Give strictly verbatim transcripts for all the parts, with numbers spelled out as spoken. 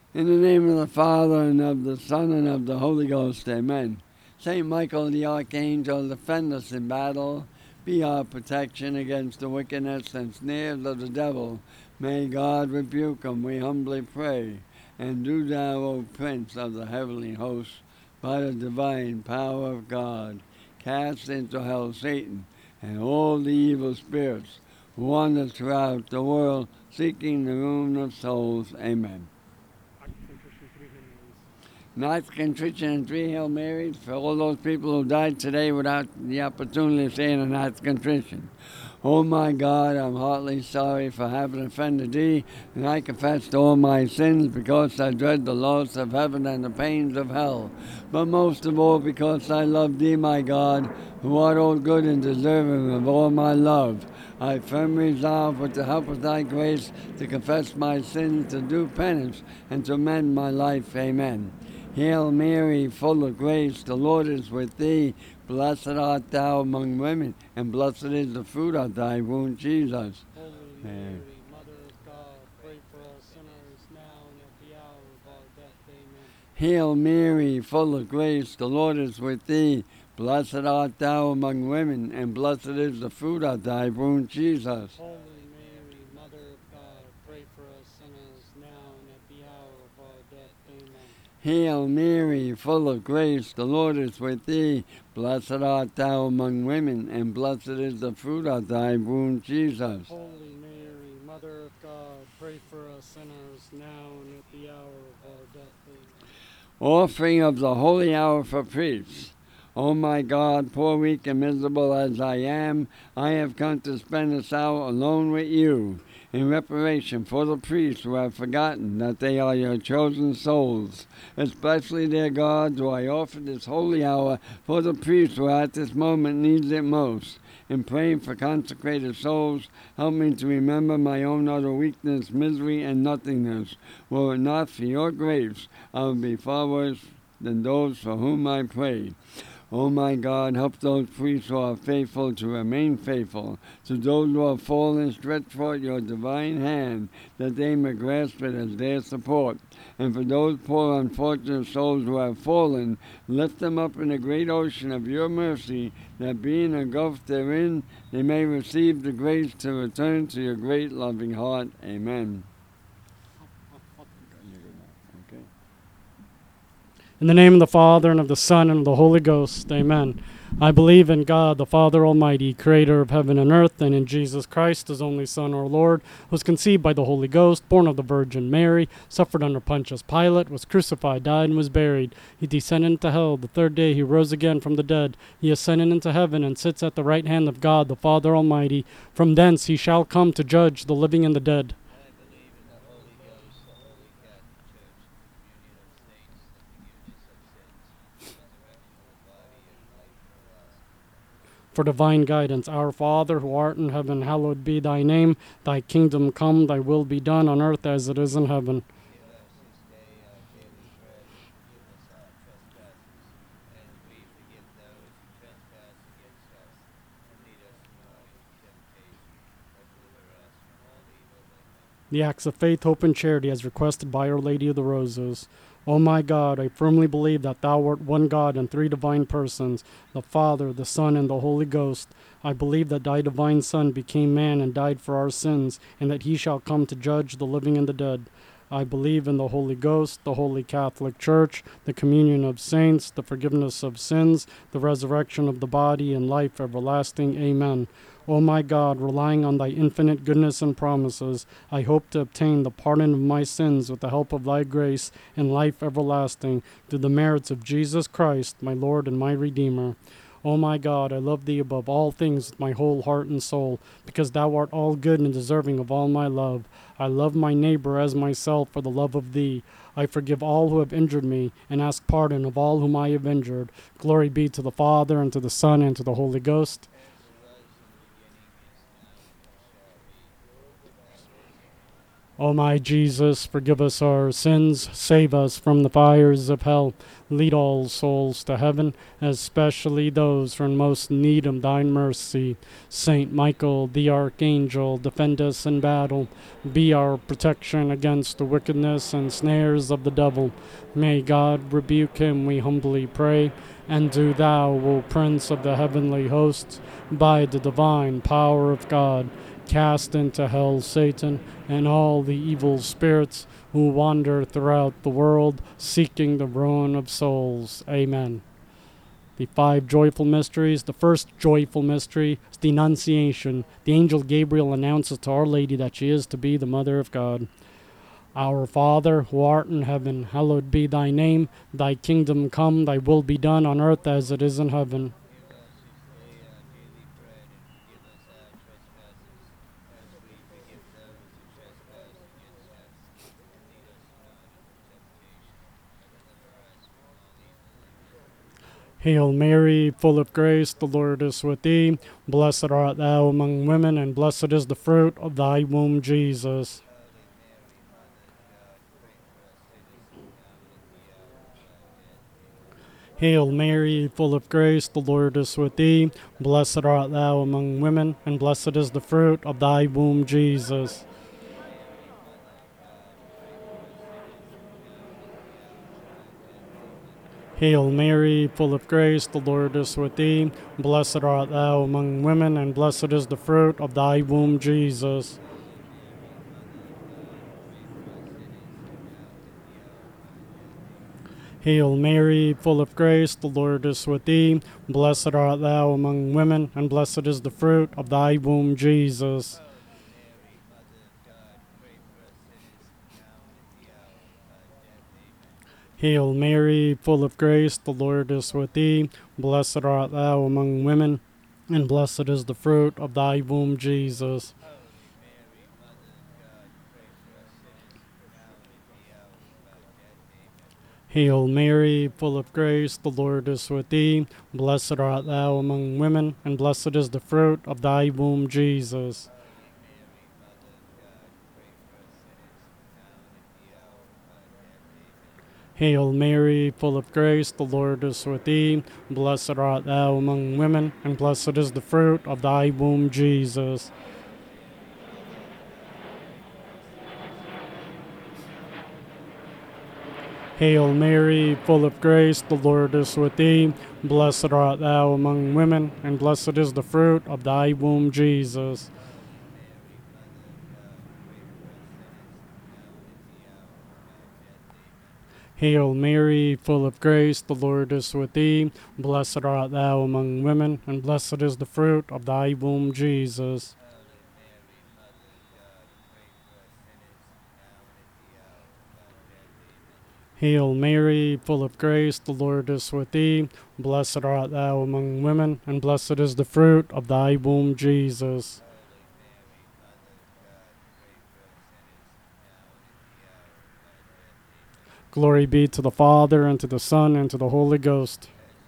In the name of the Father, and of the Son, and of the Holy Ghost, amen. Saint Michael the Archangel, defend us in battle. Be our protection against the wickedness and snares of the devil. May God rebuke him, we humbly pray. And do thou, O Prince of the heavenly host, by the divine power of God, cast into hell Satan and all the evil spirits who wander throughout the world, seeking the ruin of souls. Amen. Ninth contrition and three Hail Marys for all those people who died today without the opportunity of saying a ninth contrition. Oh my God, I'm heartily sorry for having offended thee, and I confess all my sins because I dread the loss of heaven and the pains of hell. But most of all because I love thee, my God, who art all good and deserving of all my love. I firmly resolve, with the help of thy grace, to confess my sins, to do penance, and to mend my life. Amen. Hail Mary, full of grace, the Lord is with thee. Blessed art thou among women, and blessed is the fruit of thy womb, Jesus. Holy Mary, Mother of God, pray for us sinners now and at the hour of our death. Amen. Hail Mary, full of grace, the Lord is with thee. Blessed art thou among women, and blessed is the fruit of thy womb, Jesus. Holy Mary, Mother of God, pray for us sinners now and at the hour of our death. Amen. Hail Mary, full of grace, the Lord is with thee. Blessed art thou among women, and blessed is the fruit of thy womb, Jesus. Holy Mary, Mother of God, pray for us sinners now and at the hour of our death. Amen. Offering of the holy hour for priests. O my God, poor, weak, and miserable as I am, I have come to spend this hour alone with you, in reparation for the priests who have forgotten that they are your chosen souls. Especially, dear God, do I offer this holy hour for the priests who at this moment needs it most. In praying for consecrated souls, help me to remember my own utter weakness, misery, and nothingness. Were it not for your grace, I would be far worse than those for whom I pray. O my God, help those priests who are faithful to remain faithful. To those who have fallen, stretch forth your divine hand, that they may grasp it as their support. And for those poor unfortunate souls who have fallen, lift them up in the great ocean of your mercy, that being engulfed therein, they may receive the grace to return to your great loving heart. Amen. In the name of the Father, and of the Son, and of the Holy Ghost. Amen. I believe in God, the Father Almighty, creator of heaven and earth, and in Jesus Christ, his only Son, our Lord, who was conceived by the Holy Ghost, born of the Virgin Mary, suffered under Pontius Pilate, was crucified, died, and was buried. He descended into hell. The third day he rose again from the dead. He ascended into heaven, and sits at the right hand of God, the Father Almighty. From thence he shall come to judge the living and the dead. For divine guidance, our Father, who art in heaven, hallowed be thy name. Thy kingdom come, thy will be done on earth as it is in heaven. The acts of faith, hope, and charity as requested by Our Lady of the Roses. O my God, I firmly believe that thou art one God in three divine persons, the Father, the Son, and the Holy Ghost. I believe that thy divine Son became man and died for our sins, and that he shall come to judge the living and the dead. I believe in the Holy Ghost, the Holy Catholic Church, the communion of saints, the forgiveness of sins, the resurrection of the body, and life everlasting. Amen. O my God, relying on thy infinite goodness and promises, I hope to obtain the pardon of my sins with the help of thy grace and life everlasting, through the merits of Jesus Christ, my Lord and my Redeemer. O my God, I love thee above all things with my whole heart and soul, because thou art all good and deserving of all my love. I love my neighbor as myself for the love of thee. I forgive all who have injured me, and ask pardon of all whom I have injured. Glory be to the Father, and to the Son, and to the Holy Ghost. O my Jesus, forgive us our sins, save us from the fires of hell, lead all souls to heaven, especially those who are in most need of thine mercy. Saint Michael, the archangel, defend us in battle, be our protection against the wickedness and snares of the devil. May God rebuke him, we humbly pray. And do thou, O Prince of the heavenly hosts, by the divine power of God, cast into hell Satan and all the evil spirits who wander throughout the world seeking the ruin of souls. Amen. The five joyful mysteries. The first joyful mystery is the Annunciation. The angel Gabriel announces to Our Lady that she is to be the Mother of God. Our Father, who art in heaven, hallowed be thy name. Thy kingdom come, thy will be done on earth as it is in heaven. Hail Mary, full of grace, the Lord is with thee. Blessed art thou among women, and blessed is the fruit of thy womb, Jesus. Hail Mary, full of grace, the Lord is with thee. Blessed art thou among women, and blessed is the fruit of thy womb, Jesus. Hail Mary, full of grace, the Lord is with thee. Blessed art thou among women, and blessed is the fruit of thy womb, Jesus. Hail Mary, full of grace, the Lord is with thee. Blessed art thou among women, and blessed is the fruit of thy womb, Jesus. Hail Mary, full of grace, the Lord is with thee. Blessed art thou among women, and blessed is the fruit of thy womb, Jesus. Hail Mary, full of grace, the Lord is with thee. Blessed art thou among women, and blessed is the fruit of thy womb, Jesus. Hail Mary, full of grace, the Lord is with thee. Blessed art thou among women, and blessed is the fruit of thy womb, Jesus. Hail Mary, full of grace, the Lord is with thee. Blessed art thou among women, and blessed is the fruit of thy womb, Jesus. Hail Mary, full of grace, the Lord is with thee. Blessed art thou among women, and blessed is the fruit of thy womb, Jesus. Hail Mary, full of grace, the Lord is with thee. Blessed art thou among women, and blessed is the fruit of thy womb, Jesus. Glory be to the Father, and to the Son, and to the Holy Ghost.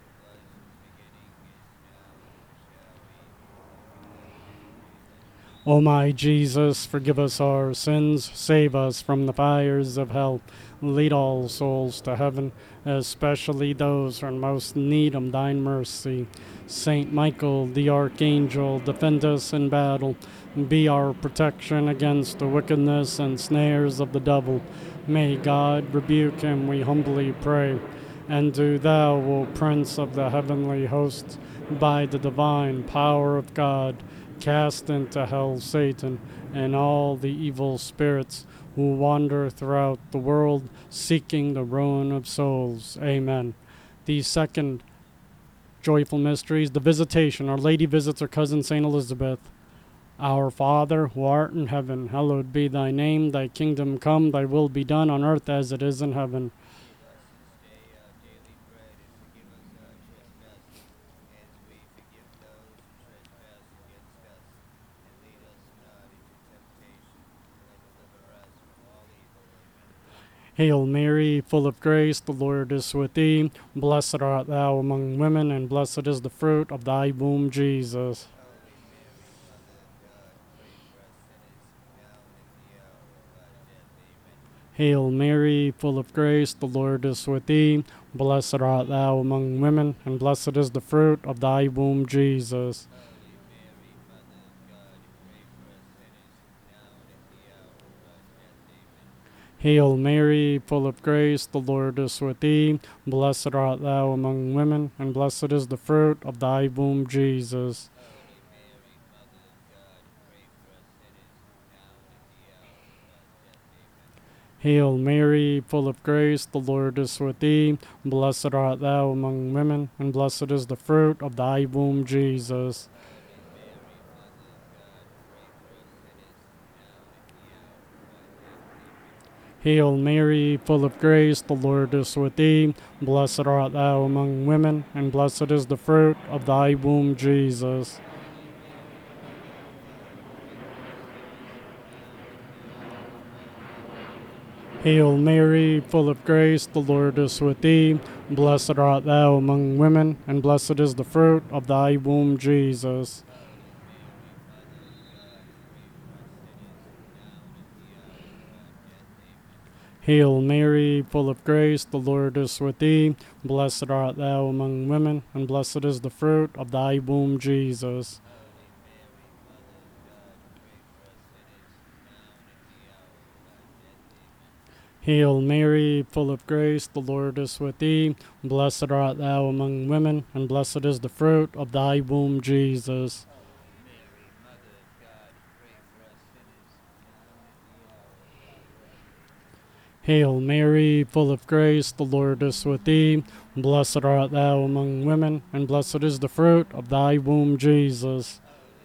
O my Jesus, forgive us our sins, save us from the fires of hell, lead all souls to heaven, especially those who are in most need of thine mercy. Saint Michael, the archangel, defend us in battle, be our protection against the wickedness and snares of the devil. May God rebuke him, we humbly pray. And do thou, O Prince of the heavenly hosts, by the divine power of God, cast into hell Satan and all the evil spirits who wander throughout the world seeking the ruin of souls. Amen. The second joyful mystery is the Visitation. Our Lady visits her cousin Saint Elizabeth. Our Father, who art in heaven, hallowed be thy name. Thy kingdom come, thy will be done on earth as it is in heaven. Hail Mary, full of grace, the Lord is with thee. Blessed art thou among women, and blessed is the fruit of thy womb, Jesus. Hail Mary, full of grace, the Lord is with thee. Blessed art thou among women, and blessed is the fruit of thy womb, Jesus. Hail Mary, full of grace, the Lord is with thee. Blessed art thou among women, and blessed is the fruit of thy womb, Jesus. Hail Mary, full of grace, the Lord is with thee. Blessed art thou among women, and blessed is the fruit of thy womb, Jesus. Hail Mary, full of grace, the Lord is with thee. Blessed art thou among women, and blessed is the fruit of thy womb, Jesus. Hail Mary, full of grace, the Lord is with thee. Blessed art thou among women, and blessed is the fruit of thy womb, Jesus. Hail Mary, full of grace, the Lord is with thee. Blessed art thou among women, and blessed is the fruit of thy womb, Jesus. Hail Mary, full of grace, the Lord is with thee. Blessed art thou among women, and blessed is the fruit of thy womb, Jesus. Hail Mary, full of grace, the Lord is with thee. Blessed art thou among women, and blessed is the fruit of thy womb, Jesus.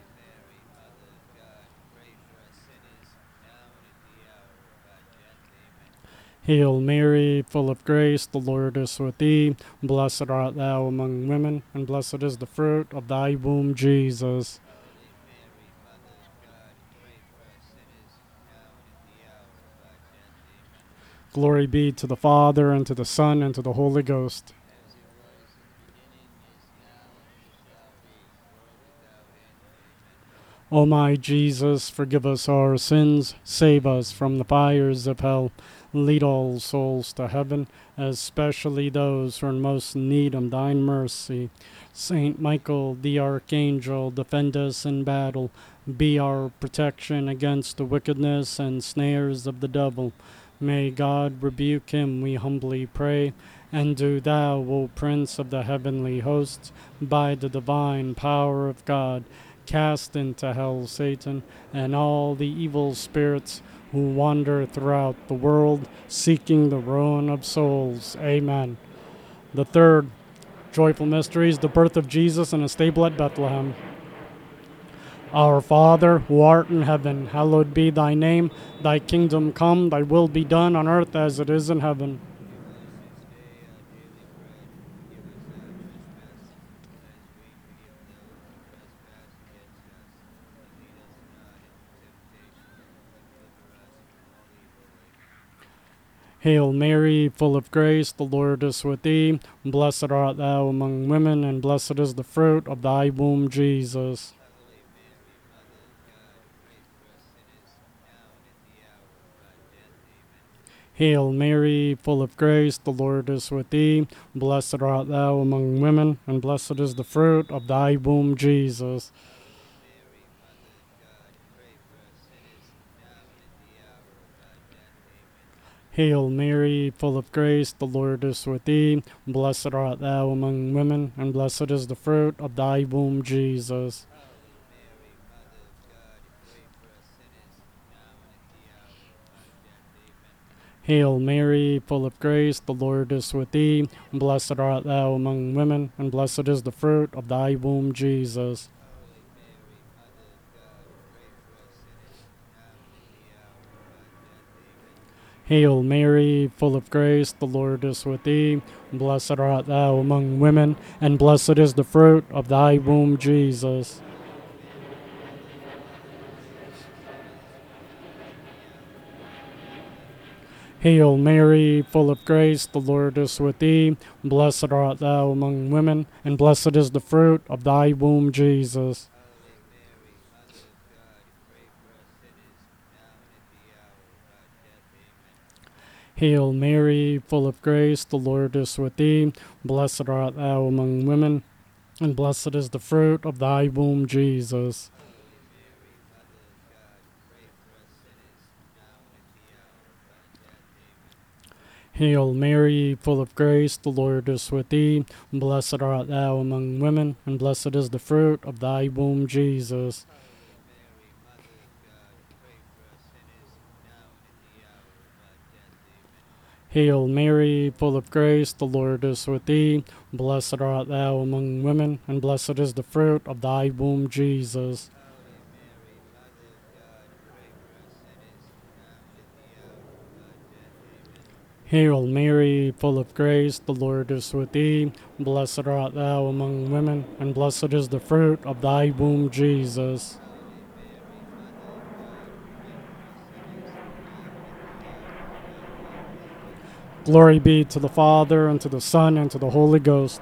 Hail Mary, full of grace, the Lord is with thee. Blessed art thou among women, and blessed is the fruit of thy womb, Jesus. Glory be to the Father, and to the Son, and to the Holy Ghost. O my Jesus, forgive us our sins, save us from the fires of hell. Lead all souls to heaven, especially those who are in most need of thine mercy. Saint Michael, the archangel, defend us in battle. Be our protection against the wickedness and snares of the devil. May God rebuke him, we humbly pray. And do thou, O Prince of the heavenly hosts, by the divine power of God, cast into hell Satan and all the evil spirits who wander throughout the world, seeking the ruin of souls. Amen. The third joyful mystery is the birth of Jesus in a stable at Bethlehem. Our Father, who art in heaven, hallowed be thy name. Thy kingdom come, thy will be done on earth as it is in heaven. Hail Mary, full of grace, the Lord is with thee. Blessed art thou among women, and blessed is the fruit of thy womb, Jesus. Hail Mary, full of grace, the Lord is with thee. Blessed art thou among women, and blessed is the fruit of thy womb, Jesus. Hail Mary, full of grace, the Lord is with thee. Blessed art thou among women, and blessed is the fruit of thy womb, Jesus. Hail Mary, full of grace, the Lord is with thee. Blessed art thou among women, and blessed is the fruit of thy womb, Jesus. Hail Mary, full of grace, the Lord is with thee. Blessed art thou among women, and blessed is the fruit of thy womb, Jesus. Hail Mary, full of grace, the Lord is with thee. Blessed art thou among women, and blessed is the fruit of thy womb, Jesus. Hail Mary, full of grace, the Lord is with thee. Blessed art thou among women, and blessed is the fruit of thy womb, Jesus. Hail Mary, full of grace, the Lord is with thee. Blessed art thou among women, and blessed is the fruit of thy womb, Jesus. Hail Mary, full of grace, the Lord is with thee. Blessed art thou among women, and blessed is the fruit of thy womb, Jesus. Hail Mary, full of grace, the Lord is with thee. Blessed art thou among women, and blessed is the fruit of thy womb, Jesus. Glory be to the Father, and to the Son, and to the Holy Ghost.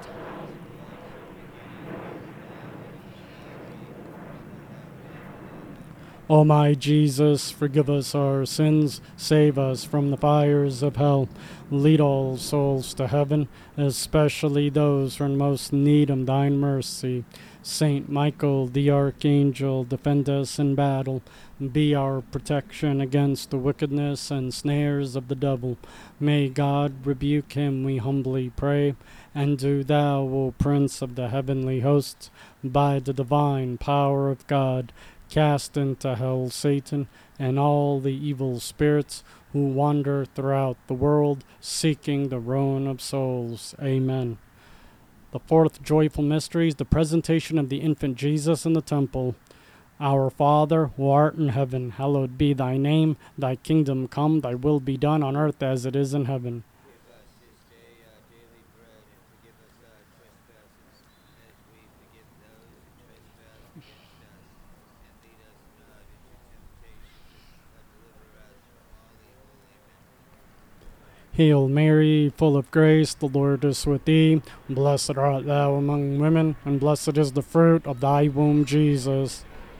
O my Jesus, forgive us our sins, save us from the fires of hell. Lead all souls to heaven, especially those who are in most need of thine mercy. Saint Michael, the archangel, defend us in battle. Be our protection against the wickedness and snares of the devil. May God rebuke him, we humbly pray. And do thou, O Prince of the heavenly hosts, by the divine power of God, cast into hell Satan and all the evil spirits who wander throughout the world seeking the ruin of souls. Amen. The fourth joyful mystery is the presentation of the infant Jesus in the temple. Our Father, who art in heaven, hallowed be thy name. Thy kingdom come, thy will be done on earth as it is in heaven. Give us this day our daily bread, and forgive us our trespasses, as we forgive those who trespass against us. And lead us not into temptation, but deliver us from all evil. Amen. Hail Mary, full of grace, the Lord is with thee. Blessed art thou among women, and blessed is the fruit of thy womb, Jesus.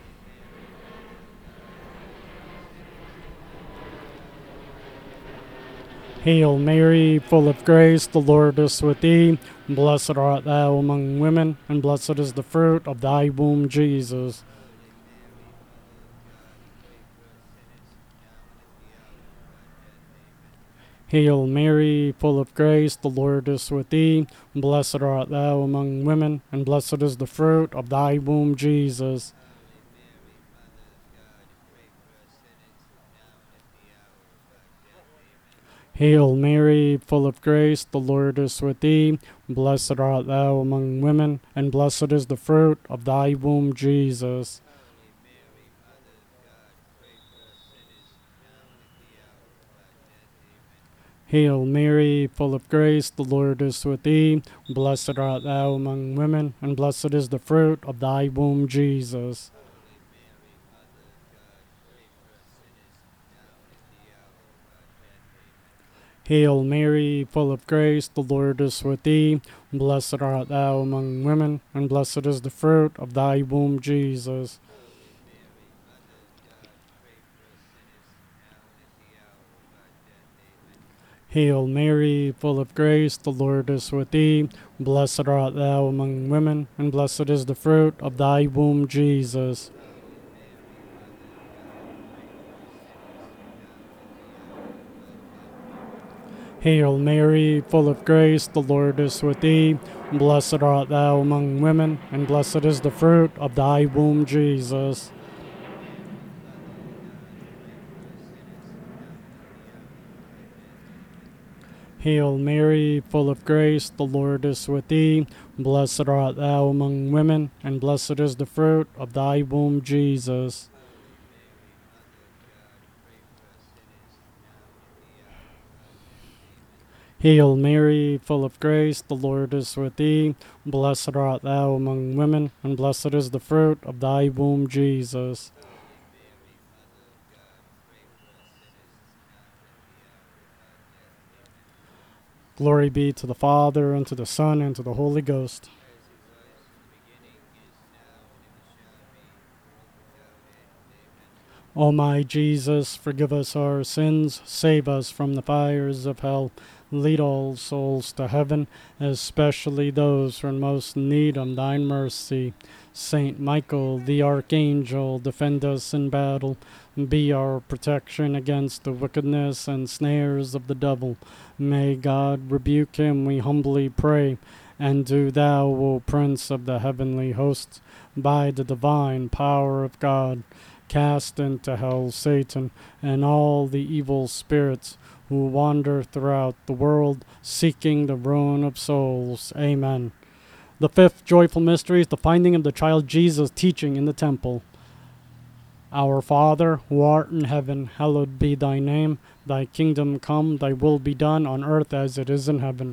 Hail Mary, full of grace, the Lord is with thee. Blessed art thou among women, and blessed is the fruit of thy womb, Jesus. Hail Mary, full of grace, the Lord is with thee. Blessed art thou among women, and blessed is the fruit of thy womb, Jesus. Hail Mary, full of grace, the Lord is with thee. Blessed art thou among women, and blessed is the fruit of thy womb, Jesus. Hail Mary, full of grace, the Lord is with thee. Blessed art thou among women, and blessed is the fruit of thy womb, Jesus. Hail Mary, full of grace, the Lord is with thee. Blessed art thou among women, and blessed is the fruit of thy womb, Jesus. Hail Mary, full of grace, the Lord is with thee. Blessed art thou among women, and blessed is the fruit of thy womb, Jesus. Hail Mary, full of grace, the Lord is with thee. Blessed art thou among women, and blessed is the fruit of thy womb, Jesus. Hail Mary, full of grace, the Lord is with thee. Blessed art thou among women, and blessed is the fruit of thy womb, Jesus. Hail Mary, full of grace, the Lord is with thee. Blessed art thou among women, and blessed is the fruit of thy womb, Jesus. Glory be to the Father, and to the Son, and to the Holy Ghost. O my Jesus, forgive us our sins, save us from the fires of hell, lead all souls to heaven, especially those who are in most need of thine mercy. Saint Michael, the archangel, defend us in battle, be our protection against the wickedness and snares of the devil. May God rebuke him, we humbly pray. And do thou, O Prince of the heavenly hosts, by the divine power of God, cast into hell Satan and all the evil spirits who wander throughout the world seeking the ruin of souls. Amen. The fifth joyful mystery is the finding of the child Jesus teaching in the temple. Our Father, who art in heaven, hallowed be thy name. Thy kingdom come, thy will be done on earth as it is in heaven.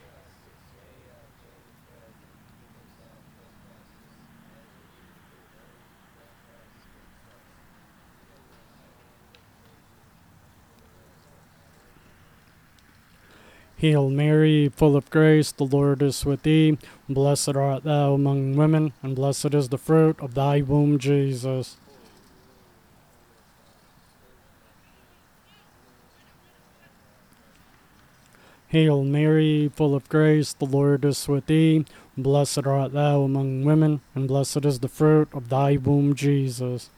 Hail Mary, full of grace, the Lord is with thee. Blessed art thou among women, and blessed is the fruit of thy womb, Jesus. Hail Mary, full of grace, the Lord is with thee. Blessed art thou among women, and blessed is the fruit of thy womb, Jesus.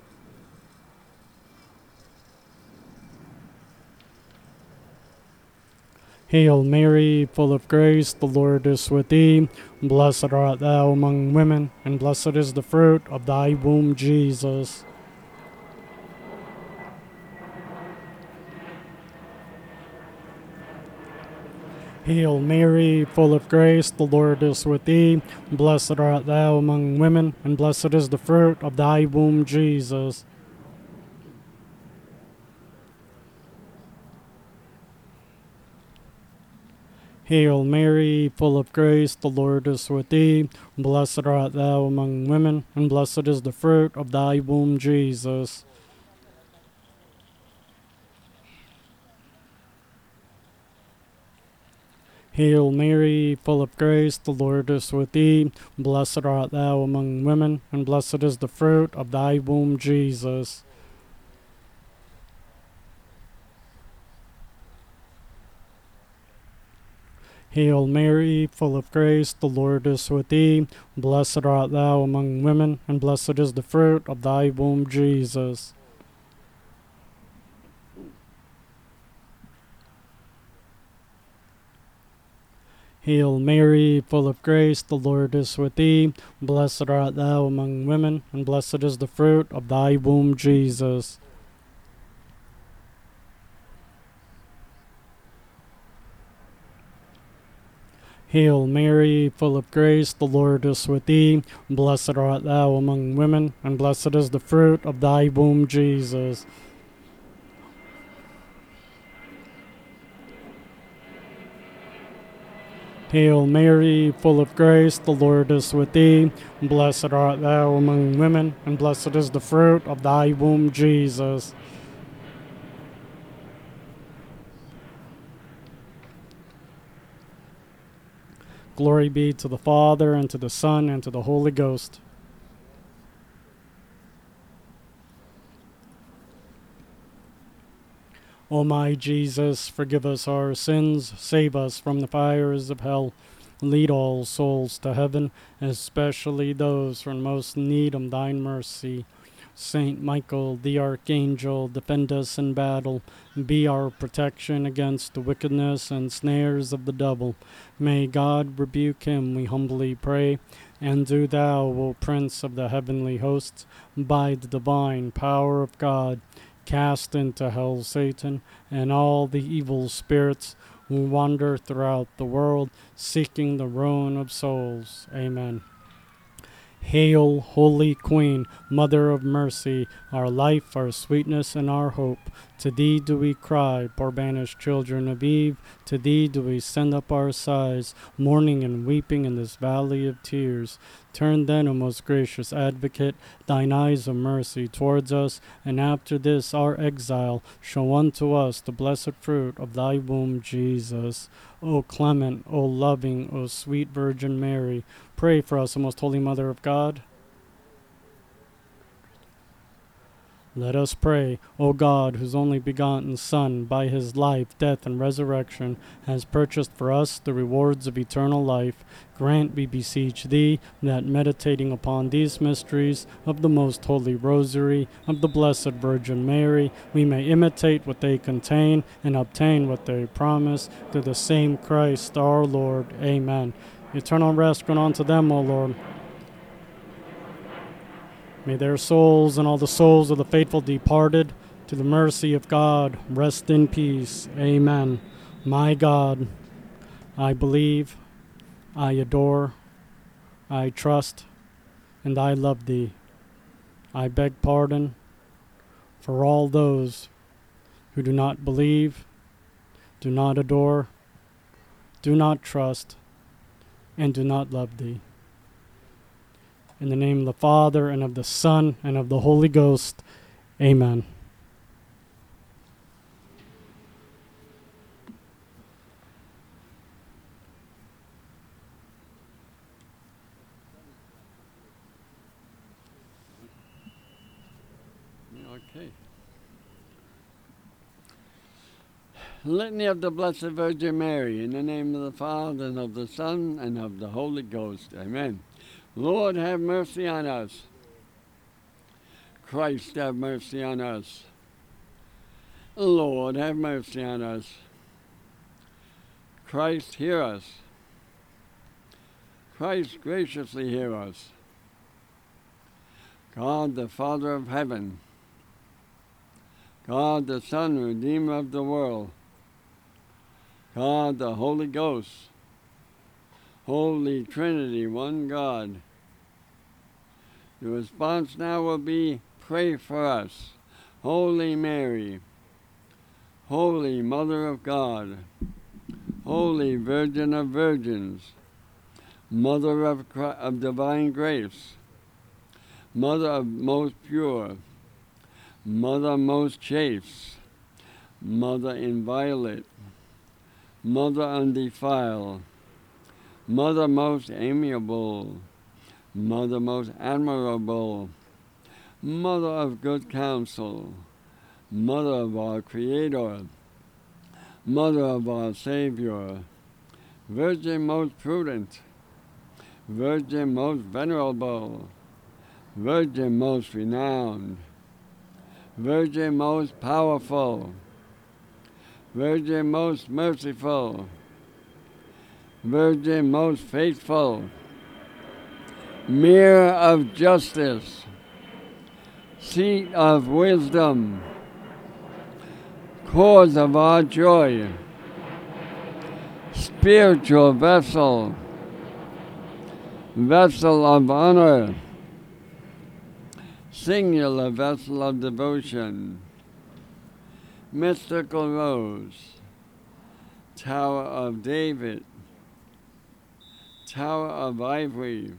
Hail Mary, full of grace, the Lord is with thee. Blessed art thou among women, and blessed is the fruit of thy womb, Jesus. Hail Mary, full of grace, the Lord is with thee. Blessed art thou among women, and blessed is the fruit of thy womb, Jesus. Hail Mary, full of grace, the Lord is with thee. Blessed art thou among women, and blessed is the fruit of thy womb, Jesus. Hail Mary, full of grace, the Lord is with thee. Blessed art thou among women, and blessed is the fruit of thy womb, Jesus. Hail Mary, full of grace, the Lord is with thee. Blessed art thou among women, and blessed is the fruit of thy womb, Jesus. Hail Mary, full of grace, the Lord is with thee. Blessed art thou among women, and blessed is the fruit of thy womb, Jesus. Hail Mary, full of grace, the Lord is with thee. Blessed art thou among women, and blessed is the fruit of thy womb, Jesus. Hail Mary, full of grace, the Lord is with thee. Blessed art thou among women, and blessed is the fruit of thy womb, Jesus. Glory be to the Father, and to the Son, and to the Holy Ghost. O my Jesus, forgive us our sins, save us from the fires of hell, lead all souls to heaven, especially those who are in most need of thine mercy. Saint Michael, the archangel, defend us in battle, be our protection against the wickedness and snares of the devil. May God rebuke him, we humbly pray. And do thou, O Prince of the heavenly hosts, by the divine power of God, cast into hell Satan and all the evil spirits who wander throughout the world, seeking the ruin of souls. Amen. Hail, Holy Queen, Mother of Mercy, our life, our sweetness, and our hope. To thee do we cry, poor banished children of Eve. To thee do we send up our sighs, mourning and weeping in this valley of tears. Turn then, O most gracious Advocate, thine eyes of mercy towards us, and after this our exile, show unto us the blessed fruit of thy womb, Jesus. O clement, O loving, O sweet Virgin Mary, pray for us, O most holy Mother of God. Let us pray. O God, whose only begotten Son, by his life, death, and resurrection, has purchased for us the rewards of eternal life, grant, we beseech thee, that meditating upon these mysteries of the most holy Rosary of the Blessed Virgin Mary, we may imitate what they contain and obtain what they promise, through the same Christ our Lord. Amen. Eternal rest grant unto them, O Lord. May their souls and all the souls of the faithful departed, to the mercy of God, rest in peace. Amen. My God, I believe, I adore, I trust, and I love thee. I beg pardon for all those who do not believe, do not adore, do not trust, and do not love thee. In the name of the Father, and of the Son, and of the Holy Ghost. Amen. Okay. Litany of the Blessed Virgin Mary, in the name of the Father, and of the Son, and of the Holy Ghost. Amen. Lord, have mercy on us. Christ, have mercy on us. Lord, have mercy on us. Christ, hear us. Christ, graciously hear us. God, the Father of heaven, God, the Son, Redeemer of the world, God, the Holy Ghost, Holy Trinity, one God. The response now will be, pray for us. Holy Mary, Holy Mother of God, Holy Virgin of Virgins, Mother of, Christ, of divine grace, Mother of most pure, Mother most chaste, Mother inviolate, Mother undefiled, Mother most amiable, Mother most admirable, Mother of good counsel, Mother of our Creator, Mother of our Savior, Virgin most prudent, Virgin most venerable, Virgin most renowned, Virgin most powerful, Virgin most merciful, Virgin most faithful, Mirror of justice, Seat of wisdom, Cause of our joy, Spiritual vessel, Vessel of honor, Singular vessel of devotion, Mystical rose, Tower of David, Tower of ivory,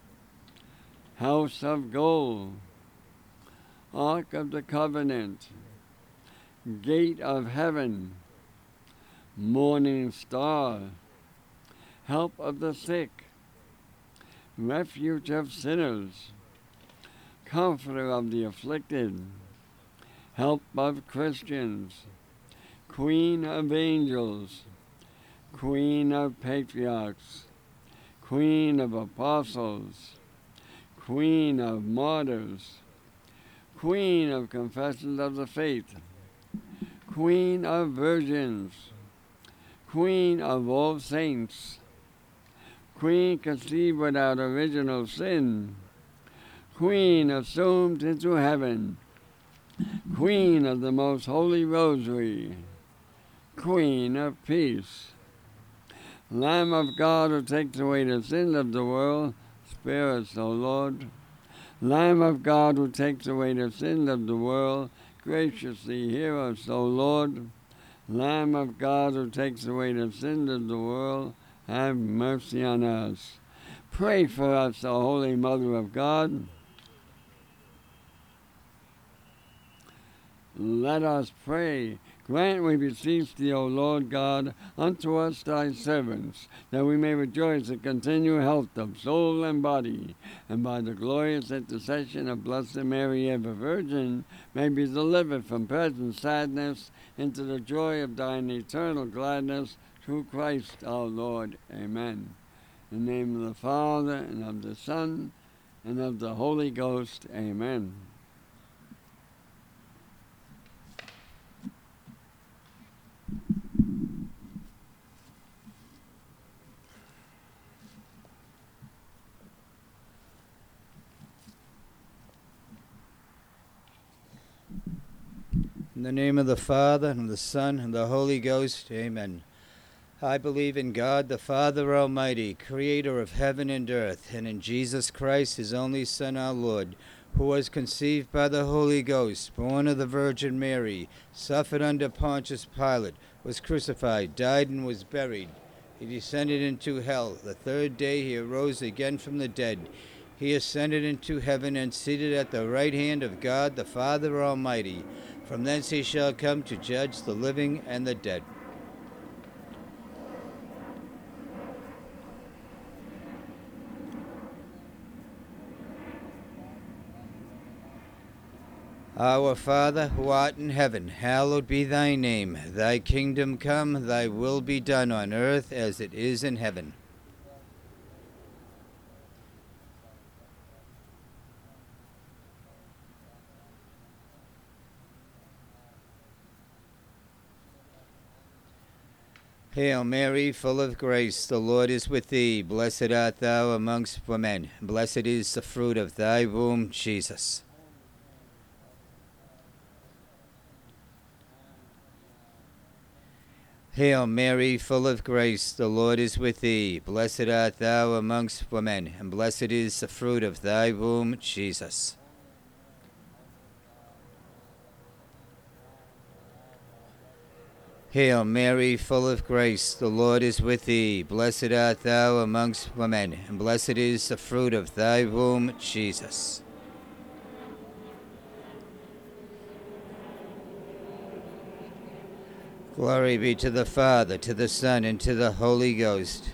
House of gold, Ark of the Covenant, Gate of heaven, Morning star, Help of the sick, Refuge of sinners, Comforter of the afflicted, Help of Christians, Queen of angels, Queen of patriarchs, Queen of apostles, Queen of martyrs, Queen of confessions of the faith, Queen of virgins, Queen of all saints, Queen conceived without original sin, Queen assumed into heaven, Queen of the most holy rosary, Queen of peace, Lamb of God who takes away the sins of the world, spare us, O Lord. Lamb of God who takes away the sins of the world, graciously hear us, O Lord. Lamb of God who takes away the sins of the world, have mercy on us. Pray for us, O Holy Mother of God. Let us pray. Grant, we beseech thee, O Lord God, unto us thy servants, that we may rejoice in continual health of soul and body, and by the glorious intercession of Blessed Mary, ever Virgin, may be delivered from present sadness into the joy of thine eternal gladness, through Christ our Lord. Amen. In the name of the Father, and of the Son, and of the Holy Ghost. Amen. In the name of the Father, and of the Son, and the Holy Ghost, amen. I believe in God, the Father Almighty, creator of heaven and earth, and in Jesus Christ, his only Son, our Lord, who was conceived by the Holy Ghost, born of the Virgin Mary, suffered under Pontius Pilate, was crucified, died, and was buried. He descended into hell. The third day he arose again from the dead. He ascended into heaven and seated at the right hand of God, the Father Almighty. From thence he shall come to judge the living and the dead. Our Father, who art in heaven, hallowed be thy name. Thy kingdom come, thy will be done on earth as it is in heaven. Hail Mary, full of grace, the Lord is with thee. Blessed art thou amongst women, and blessed is the fruit of thy womb, Jesus. Hail Mary, full of grace, the Lord is with thee. Blessed art thou amongst women, and blessed is the fruit of thy womb, Jesus. Hail Mary, full of grace, the Lord is with thee. Blessed art thou amongst women, and blessed is the fruit of thy womb, Jesus. Glory be to the Father, to the Son, and to the Holy Ghost.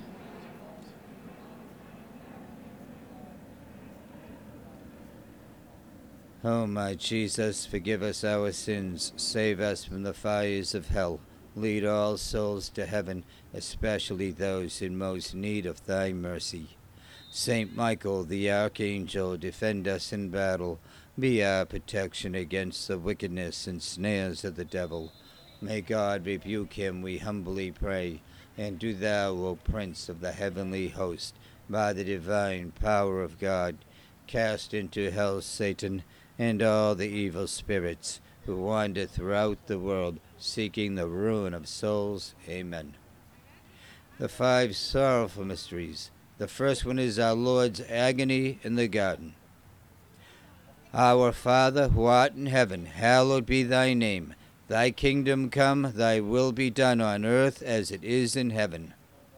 O my Jesus, forgive us our sins, save us from the fires of hell. Lead all souls to heaven, especially those in most need of thy mercy. Saint Michael, the archangel, defend us in battle. Be our protection against the wickedness and snares of the devil. May God rebuke him, we humbly pray. And do thou, O Prince of the heavenly host, by the divine power of God, cast into hell Satan and all the evil spirits who wander throughout the world, seeking the ruin of souls. Amen. The five sorrowful mysteries. The first one is our Lord's agony in the garden. Our Father, who art in heaven, hallowed be thy name. Thy kingdom come, thy will be done on earth as it is in heaven.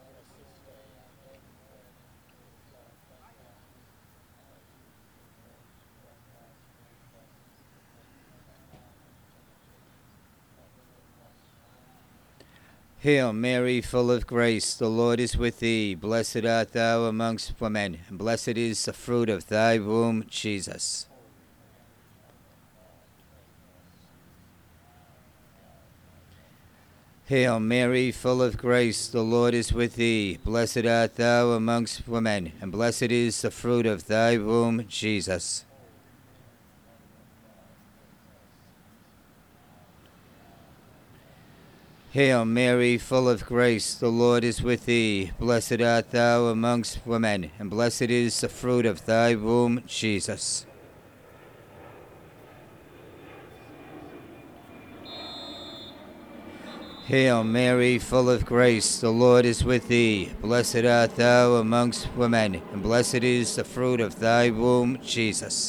Hail Mary, full of grace, the Lord is with thee. Blessed art thou amongst women, and blessed is the fruit of thy womb, Jesus. Hail Mary, full of grace, the Lord is with thee. Blessed art thou amongst women, and blessed is the fruit of thy womb, Jesus. Hail Mary, full of grace, the Lord is with thee. Blessed art thou amongst women, and blessed is the fruit of thy womb, Jesus. Hail Mary, full of grace, the Lord is with thee. Blessed art thou amongst women, and blessed is the fruit of thy womb, Jesus.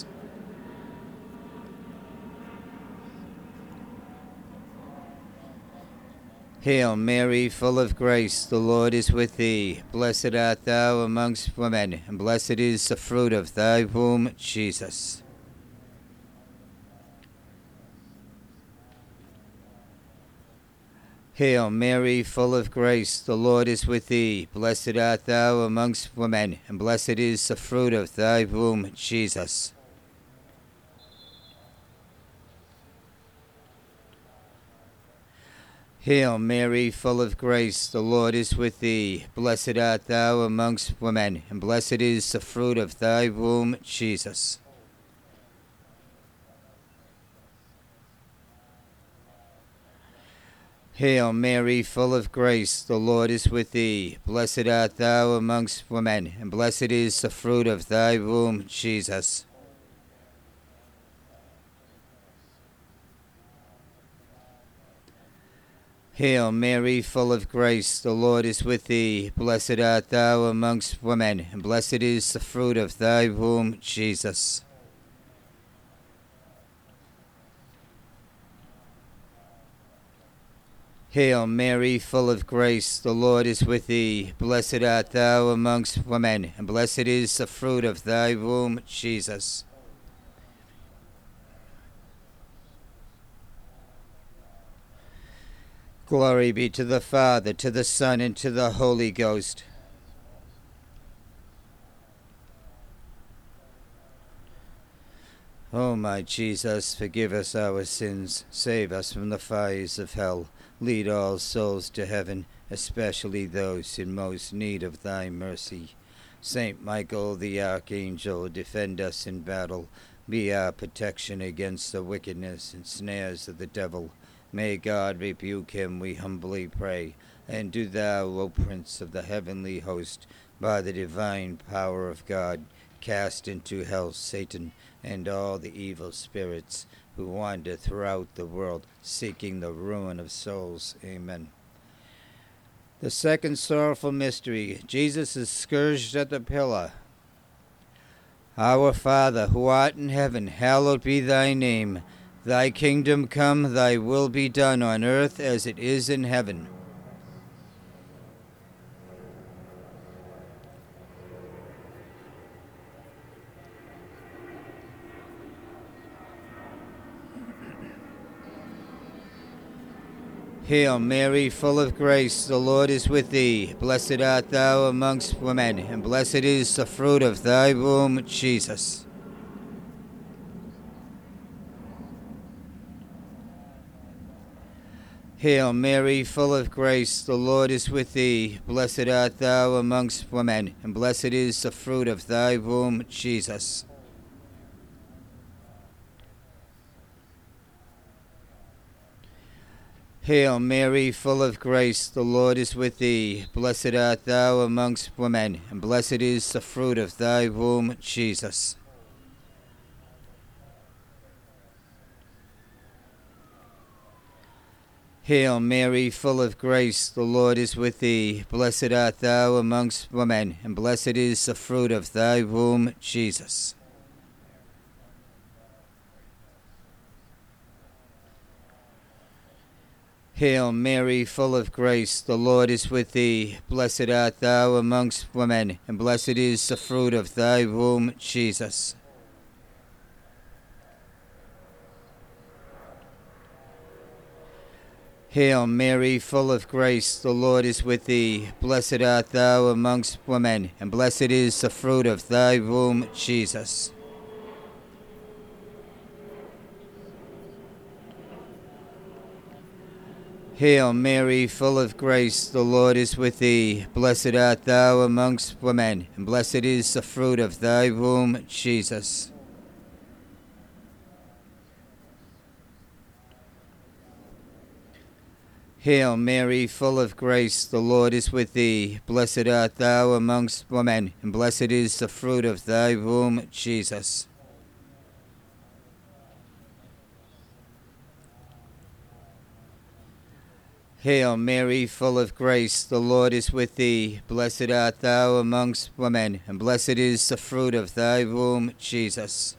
Hail Mary, full of grace, the Lord is with thee. Blessed art thou amongst women, and blessed is the fruit of thy womb, Jesus. Hail Mary, full of grace, the Lord is with thee. Blessed art thou amongst women, and blessed is the fruit of thy womb, Jesus. Hail Mary, full of grace, the Lord is with thee. Blessed art thou amongst women, and blessed is the fruit of thy womb, Jesus. Hail Mary, full of grace, the Lord is with thee. Blessed art thou amongst women, and blessed is the fruit of thy womb, Jesus. Hail Mary, full of grace, the Lord is with thee. Blessed art thou amongst women, and blessed is the fruit of thy womb, Jesus. Hail Mary, full of grace, the Lord is with thee. Blessed art thou amongst women, and blessed is the fruit of thy womb, Jesus. Glory be to the Father, to the Son, and to the Holy Ghost. O my Jesus, forgive us our sins, save us from the fires of hell, lead all souls to heaven, especially those in most need of thy mercy. Saint Michael the Archangel, defend us in battle, be our protection against the wickedness and snares of the devil. May God rebuke him, we humbly pray. And do thou, O Prince of the heavenly host, by the divine power of God, cast into hell Satan and all the evil spirits who wander throughout the world, seeking the ruin of souls. Amen. The second sorrowful mystery, Jesus is scourged at the pillar. Our Father, who art in heaven, hallowed be thy name. Thy kingdom come, thy will be done on earth as it is in heaven. Hail Mary, full of grace, the Lord is with thee. Blessed art thou amongst women, and blessed is the fruit of thy womb, Jesus. Hail Mary, full of grace, the Lord is with thee. Blessed art thou amongst women, and blessed is the fruit of thy womb, Jesus. Hail Mary, full of grace, the Lord is with thee. Blessed art thou amongst women, and blessed is the fruit of thy womb, Jesus. Hail Mary, full of grace, the Lord is with thee. Blessed art thou amongst women, and blessed is the fruit of thy womb, Jesus. Hail Mary, full of grace, the Lord is with thee. Blessed art thou amongst women, and blessed is the fruit of thy womb, Jesus. Hail Mary, full of grace, the Lord is with thee. Blessed art thou amongst women, and blessed is the fruit of thy womb, Jesus. Hail Mary, full of grace, the Lord is with thee. Blessed art thou amongst women, and blessed is the fruit of thy womb, Jesus. Hail Mary, full of grace, the Lord is with thee. Blessed art thou amongst women, and blessed is the fruit of thy womb, Jesus. Hail Mary, full of grace, the Lord is with thee. Blessed art thou amongst women, and blessed is the fruit of thy womb, Jesus.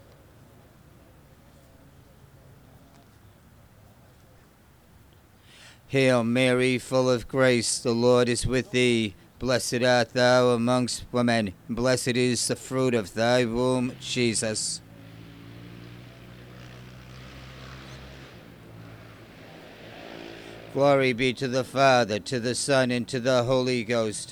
Hail Mary, full of grace, the Lord is with thee. Blessed art thou amongst women, and blessed is the fruit of thy womb, Jesus. Glory be to the Father, to the Son, and to the Holy Ghost.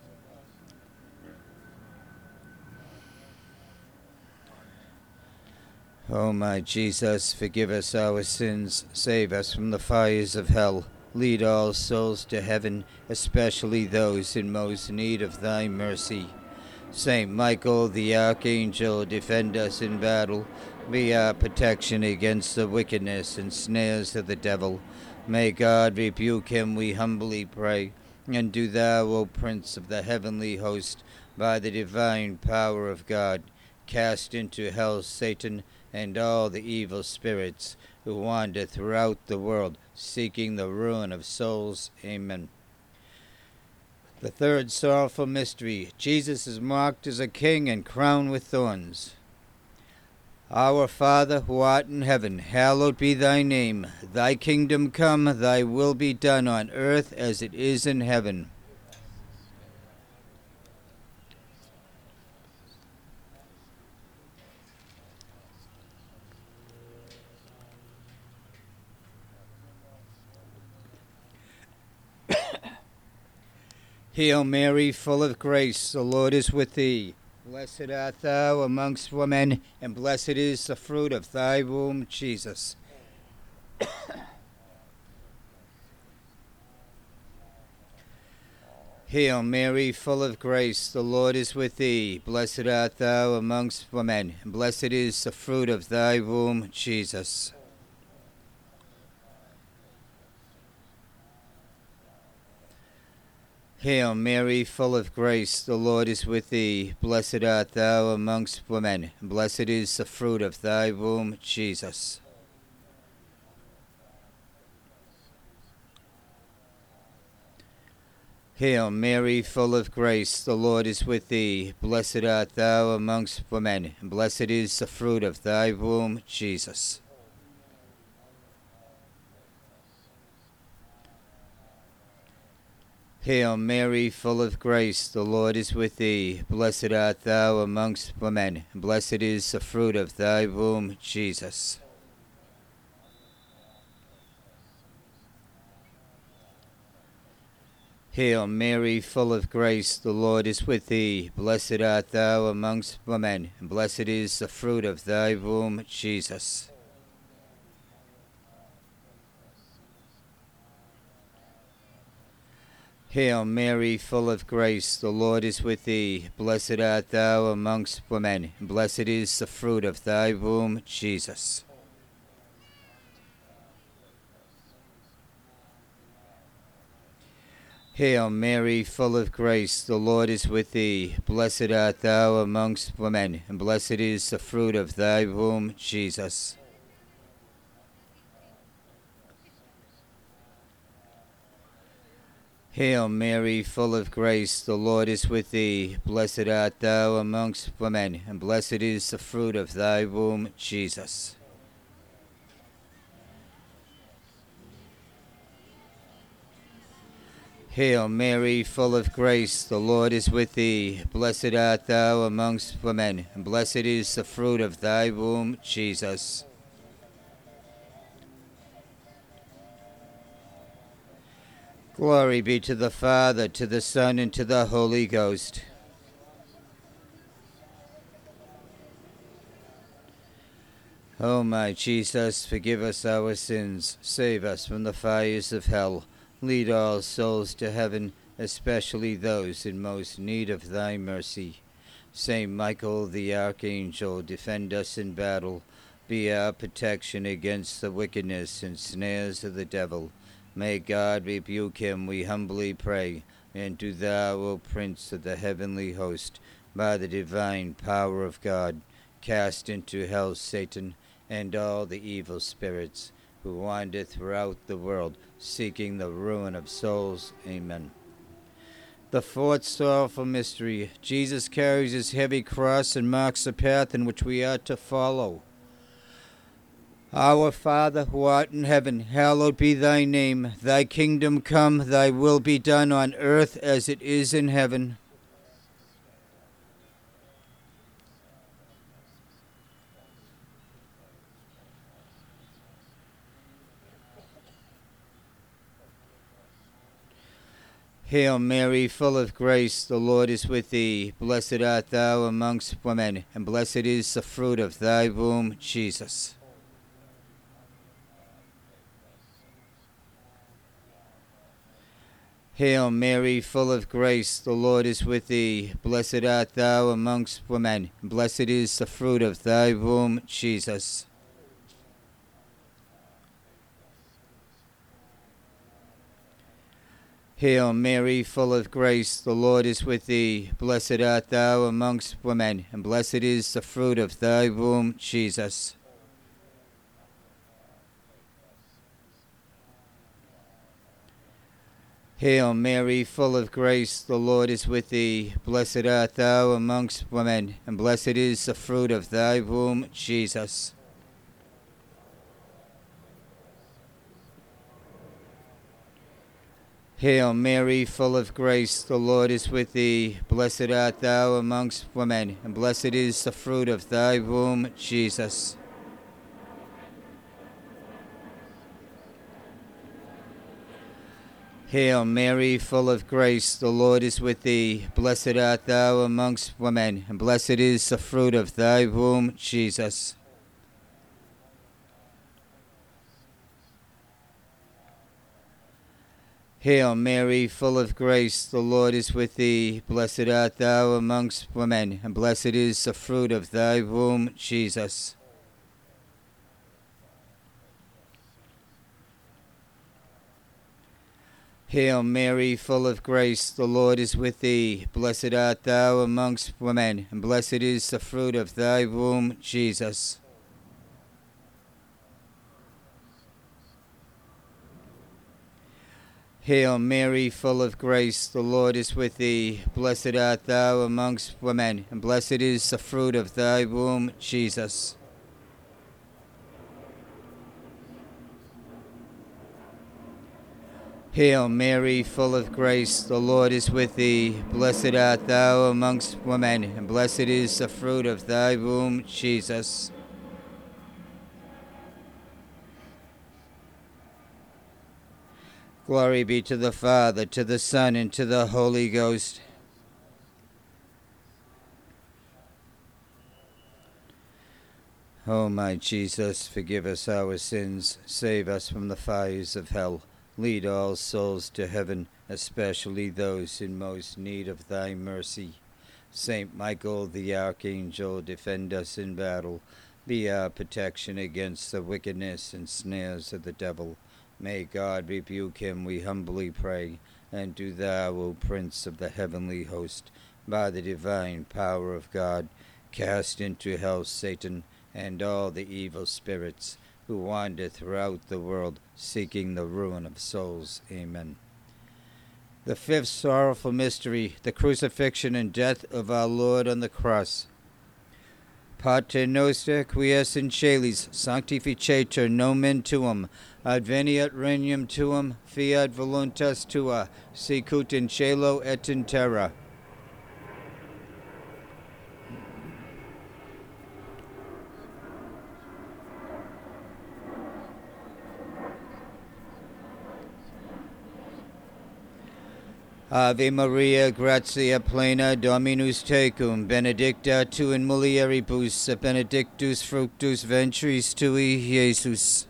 O my Jesus, forgive us our sins, save us from the fires of hell, lead all souls to heaven, especially those in most need of thy mercy. Saint Michael the Archangel, defend us in battle, be our protection against the wickedness and snares of the devil. May God rebuke him, we humbly pray. And do thou, O Prince of the heavenly host, by the divine power of God, cast into hell Satan and all the evil spirits who wander throughout the world, seeking the ruin of souls. Amen. The third sorrowful mystery, Jesus is marked as a king and crowned with thorns. Our Father, who art in heaven, hallowed be thy name. Thy kingdom come, thy will be done on earth as it is in heaven. Hail Mary, full of grace, the Lord is with thee. Blessed art thou amongst women, and blessed is the fruit of thy womb, Jesus. Hail Mary, full of grace, the Lord is with thee. Blessed art thou amongst women, and blessed is the fruit of thy womb, Jesus. Hail Mary, full of grace, the Lord is with thee. Blessed art thou amongst women, and blessed is the fruit of thy womb, Jesus. Hail Mary, full of grace, the Lord is with thee. Blessed art thou amongst women, and blessed is the fruit of thy womb, Jesus. Hail Mary, full of grace, the Lord is with thee. Blessed art thou amongst women, and blessed is the fruit of thy womb, Jesus. Hail Mary, full of grace, the Lord is with thee. Blessed art thou amongst women, and blessed is the fruit of thy womb, Jesus. Hail Mary, full of grace, the Lord is with thee. Blessed art thou amongst women, and blessed is the fruit of thy womb, Jesus. Hail Mary, full of grace, the Lord is with thee. Blessed art thou amongst women, and blessed is the fruit of thy womb, Jesus. Hail Mary, full of grace, the Lord is with thee. Blessed art thou amongst women, and blessed is the fruit of thy womb, Jesus. Hail Mary, full of grace, the Lord is with thee. Blessed art thou amongst women, and blessed is the fruit of thy womb, Jesus. Glory be to the Father, to the Son, and to the Holy Ghost. O my Jesus, forgive us our sins, save us from the fires of hell, lead all souls to heaven, especially those in most need of thy mercy. Saint Michael the Archangel, defend us in battle, be our protection against the wickedness and snares of the devil. May God rebuke him, we humbly pray. And do thou, O Prince of the heavenly host, by the divine power of God, cast into hell Satan and all the evil spirits who wander throughout the world, seeking the ruin of souls. Amen. The fourth sorrowful mystery, Jesus carries his heavy cross and marks the path in which we are to follow. Our Father, who art in heaven, hallowed be thy name. Thy kingdom come, thy will be done on earth as it is in heaven. Hail Mary, full of grace, the Lord is with thee. Blessed art thou amongst women, and blessed is the fruit of thy womb, Jesus. Hail Mary, full of grace, the Lord is with thee. Blessed art thou amongst women, and blessed is the fruit of thy womb, Jesus. Hail Mary, full of grace, the Lord is with thee. Blessed art thou amongst women, and blessed is the fruit of thy womb, Jesus. Hail Mary, full of grace, the Lord is with thee. Blessed art thou amongst women, and blessed is the fruit of thy womb, Jesus. Hail Mary, full of grace, the Lord is with thee. Blessed art thou amongst women, and blessed is the fruit of thy womb, Jesus. Hail Mary, full of grace, the Lord is with thee. Blessed art thou amongst women, and blessed is the fruit of thy womb, Jesus. Hail Mary, full of grace, the Lord is with thee. Blessed art thou amongst women, and blessed is the fruit of thy womb, Jesus. Hail Mary, full of grace, the Lord is with thee. Blessed art thou amongst women, and blessed is the fruit of thy womb, Jesus. Hail Mary, full of grace, the Lord is with thee. Blessed art thou amongst women, and blessed is the fruit of thy womb, Jesus. Hail Mary, full of grace, the Lord is with thee. Blessed art thou amongst women, and blessed is the fruit of thy womb, Jesus. Glory be to the Father, to the Son, and to the Holy Ghost. O my Jesus, forgive us our sins, save us from the fires of hell. Lead all souls to heaven, especially those in most need of thy mercy. Saint Michael the Archangel, defend us in battle. Be our protection against the wickedness and snares of the devil. May God rebuke him, we humbly pray. And do thou, O Prince of the heavenly host, by the divine power of God, cast into hell Satan and all the evil spirits who wander throughout the world, seeking the ruin of souls. Amen. The fifth sorrowful mystery, the crucifixion and death of our Lord on the cross. Pater noster, qui es in celis, sanctificetur nomen tuum, adveniat regnum tuum, fiat voluntas tua, sicut in cielo et in terra. Ave Maria, gratia plena, Dominus tecum, benedicta tu in mulieribus, et benedictus fructus ventris tui, Iesus.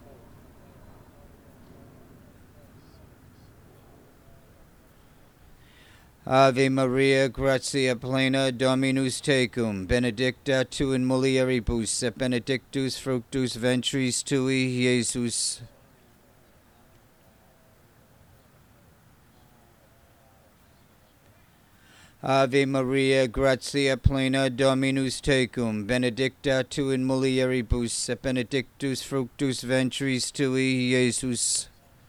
Ave Maria, gratia plena, Dominus tecum, benedicta tu in mulieribus, et benedictus fructus ventris tui, Iesus. Ave Maria, gratia plena, Dominus tecum, benedicta tu in mulieribus, et benedictus fructus ventris tui, Iesus.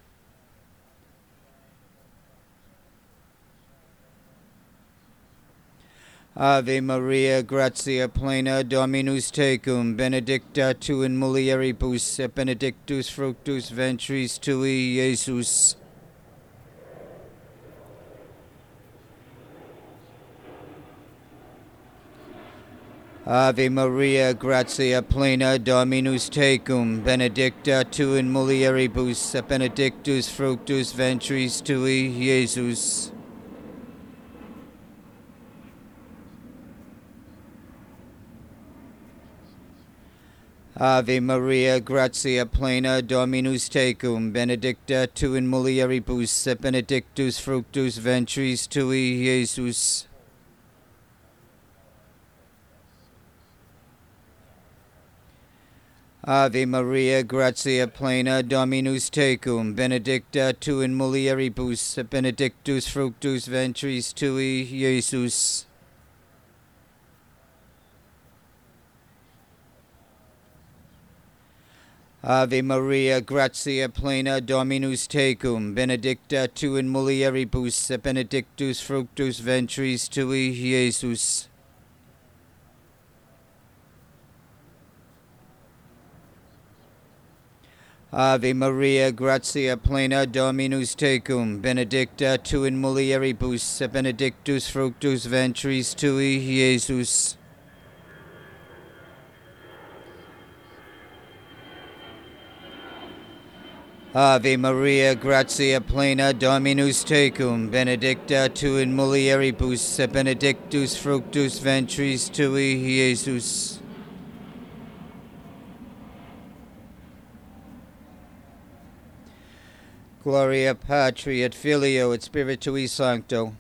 Ave Maria, gratia plena, Dominus tecum, benedicta tu in mulieribus, et benedictus fructus ventris tui, Iesus. Ave Maria, gratia plena, Dominus tecum, benedicta tu in mulieribus, et benedictus fructus ventris tui, Iesus. Ave Maria, gratia plena, Dominus tecum, benedicta tu in mulieribus, et benedictus fructus ventris tui, Iesus. Ave Maria, gratia plena, Dominus tecum, benedicta tu in mulieribus, et benedictus fructus ventris tui, Iesus. Ave Maria, gratia plena, Dominus tecum, benedicta tu in mulieribus, et benedictus fructus ventris tui, Iesus. Ave Maria, gratia plena, Dominus tecum, benedicta tu in mulieribus, et benedictus fructus ventris tui, Iesus. Ave Maria, gratia plena, Dominus tecum, benedicta tu in mulieribus, et benedictus fructus ventris tui, Iesus. Gloria Patri et Filio et Spiritui Sancto.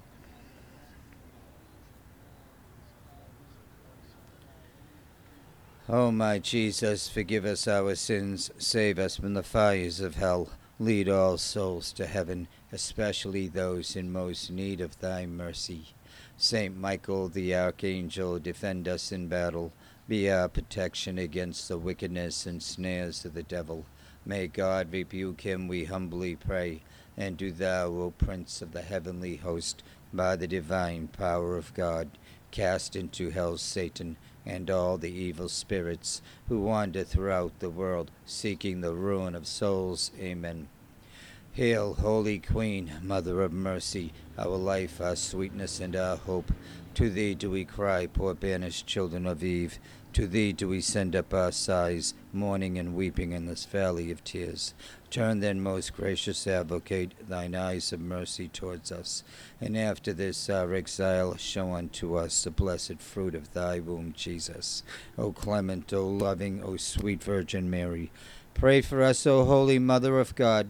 O my Jesus, forgive us our sins, save us from the fires of hell, lead all souls to heaven, especially those in most need of thy mercy. Saint Michael the Archangel, defend us in battle, be our protection against the wickedness and snares of the devil. May God rebuke him, we humbly pray, and do thou, O Prince of the heavenly host, by the divine power of God, cast into hell Satan and all the evil spirits who wander throughout the world, seeking the ruin of souls. Amen. Hail, Holy Queen, Mother of Mercy, our life, our sweetness, and our hope. To thee do we cry, poor banished children of Eve. To thee do we send up our sighs, mourning and weeping in this valley of tears. Turn then, most gracious Advocate, thine eyes of mercy towards us, and after this our exile show unto us the blessed fruit of thy womb, Jesus. O clement, O loving, O sweet Virgin Mary, pray for us, O Holy Mother of God.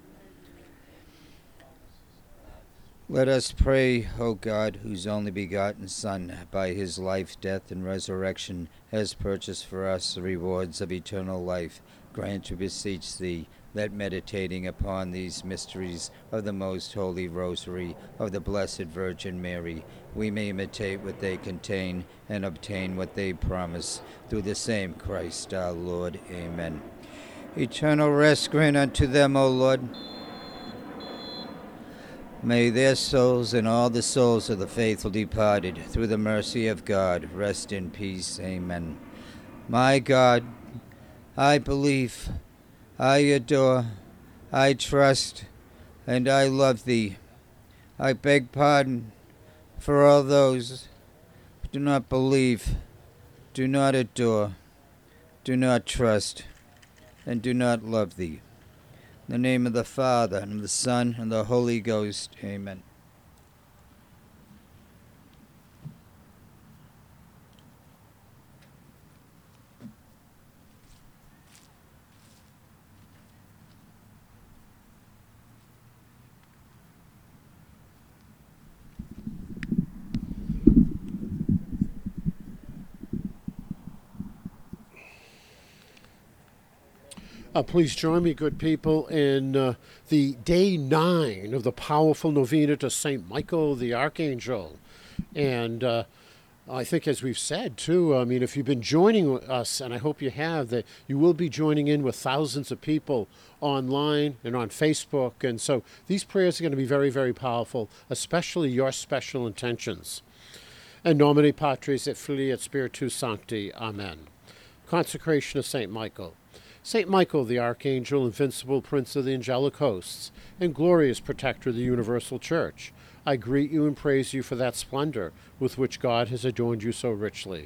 Let us pray, O God, whose only begotten Son, by his life, death, and resurrection, has purchased for us the rewards of eternal life. Grant, we beseech thee, that meditating upon these mysteries of the most holy rosary of the Blessed Virgin Mary, we may imitate what they contain and obtain what they promise. Through the same Christ our Lord. Amen. Eternal rest grant unto them, O Lord. May their souls and all the souls of the faithful departed, through the mercy of God, rest in peace. Amen. My God, I believe, I adore, I trust, and I love thee. I beg pardon for all those who do not believe, do not adore, do not trust, and do not love thee. In the name of the Father, and of the Son, and the Holy Ghost. Amen. Uh, please join me, good people, in uh, the day nine of the powerful novena to Saint Michael the Archangel. And uh, I think, as we've said, too, I mean, if you've been joining us, and I hope you have, that you will be joining in with thousands of people online and on Facebook. And so these prayers are going to be very, very powerful, especially your special intentions. And Nomine Patris et Filii et Spiritus Sancti. Amen. Consecration of Saint Michael. Saint Michael, the Archangel, invincible Prince of the angelic hosts, and glorious protector of the universal Church, I greet you and praise you for that splendor with which God has adorned you so richly.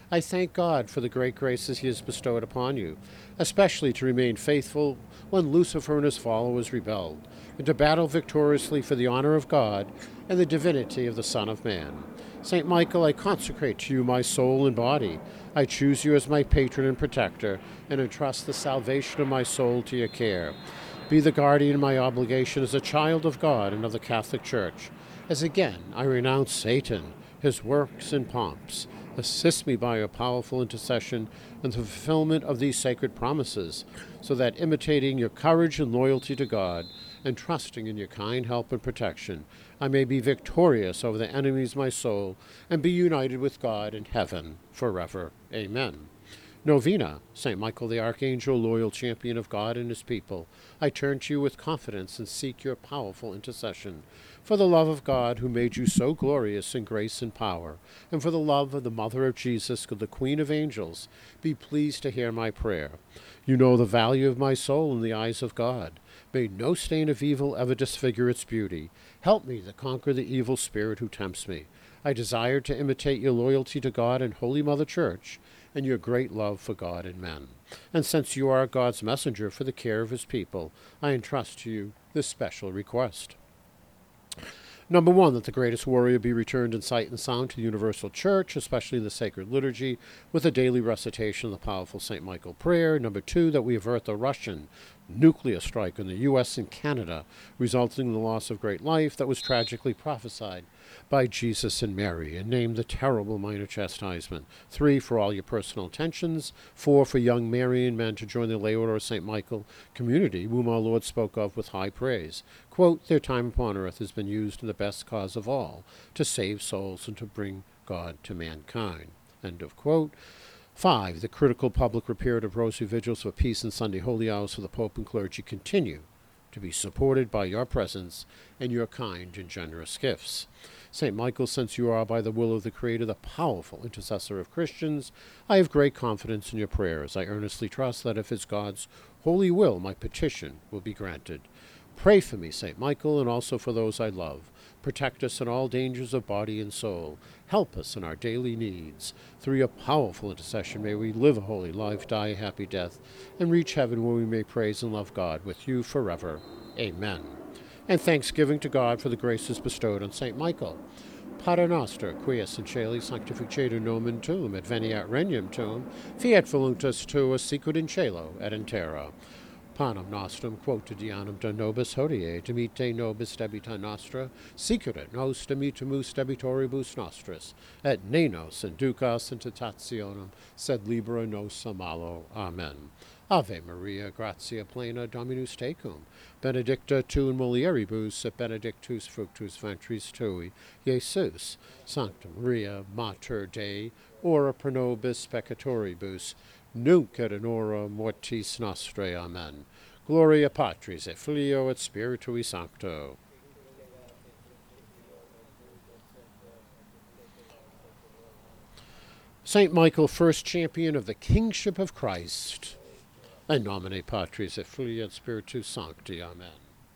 I thank God for the great graces he has bestowed upon you, especially to remain faithful when Lucifer and his followers rebelled, and to battle victoriously for the honor of God and the divinity of the Son of Man. Saint Michael, I consecrate to you my soul and body. I choose you as my patron and protector, and entrust the salvation of my soul to your care. Be the guardian of my obligation as a child of God and of the Catholic Church, as again I renounce Satan, his works and pomps. Assist me by your powerful intercession in the fulfillment of these sacred promises, so that imitating your courage and loyalty to God, and trusting in your kind help and protection, I may be victorious over the enemies of my soul, and be united with God in heaven forever. Amen. Novena, Saint Michael the Archangel, loyal champion of God and his people, I turn to you with confidence and seek your powerful intercession. For the love of God, who made you so glorious in grace and power, and for the love of the Mother of Jesus, the Queen of Angels, be pleased to hear my prayer. You know the value of my soul in the eyes of God. May no stain of evil ever disfigure its beauty. Help me to conquer the evil spirit who tempts me. I desire to imitate your loyalty to God and Holy Mother Church, and your great love for God and men. And since you are God's messenger for the care of his people, I entrust to you this special request. Number one, that the greatest warrior be returned in sight and sound to the universal church, especially in the sacred liturgy, with a daily recitation of the powerful Saint Michael prayer. Number two, that we avert the Russian nuclear strike in the U S and Canada, resulting in the loss of great life that was tragically prophesied by Jesus and Mary, and named the terrible minor chastisement. Three, for all your personal intentions. Four, for young Marian men to join the lay order of Saint Michael community, whom our Lord spoke of with high praise. Quote, their time upon earth has been used in the best cause of all, to save souls and to bring God to mankind. End of quote. Five, the critical public repair of rosary vigils for peace and Sunday holy hours for the Pope and clergy continue to be supported by your presence and your kind and generous gifts. Saint Michael, since you are, by the will of the Creator, the powerful intercessor of Christians, I have great confidence in your prayers. I earnestly trust that if it's God's holy will, my petition will be granted. Pray for me, Saint Michael, and also for those I love. Protect us in all dangers of body and soul. Help us in our daily needs. Through your powerful intercession, may we live a holy life, die a happy death, and reach heaven where we may praise and love God with you forever. Amen. And thanksgiving to God for the graces bestowed on Saint Michael. Pater noster, quies in celi sanctificetur nomen tuum, et veniat regnum tuum, fiat voluntas tua sicut in cielo et in terra. Panem nostrum quotidianum da nobis hodie, dimite nobis debita nostra, sicurit nos dimitimus debitoribus nostris, et ne nos inducas in tentationem, sed libera nos a malo. Amen. Ave Maria, gratia plena, Dominus tecum, benedicta tu in mulieribus, et benedictus fructus ventris tui, Iesus. Sancta Maria, Mater Dei, ora pro nobis peccatoribus, nunc et in hora mortis nostrae. Amen. Gloria Patris et Filio et Spiritui Sancto. Saint Michael, first champion of the kingship of Christ. In nomine Patris et Filii et Spiritus Sancti. Amen.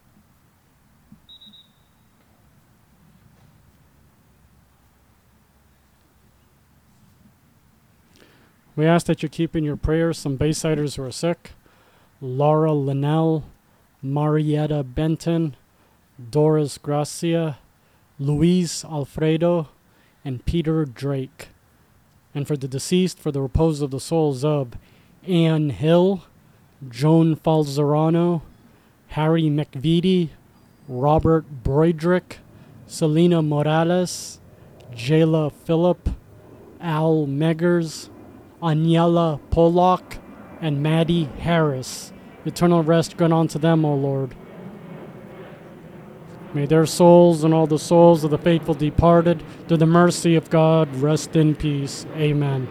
We ask that you keep in your prayers some Baysiders who are sick. Laura Linnell, Marietta Benton, Doris Gracia, Luis Alfredo, and Peter Drake. And for the deceased, for the repose of the souls of Anne Hill, Joan Falzerano, Harry McVitie, Robert Broidrick, Selena Morales, Jayla Phillip, Al Meggers, Aniela Pollock, and Maddie Harris. Eternal rest grant unto them, O Lord. May their souls and all the souls of the faithful departed, through the mercy of God, rest in peace. Amen.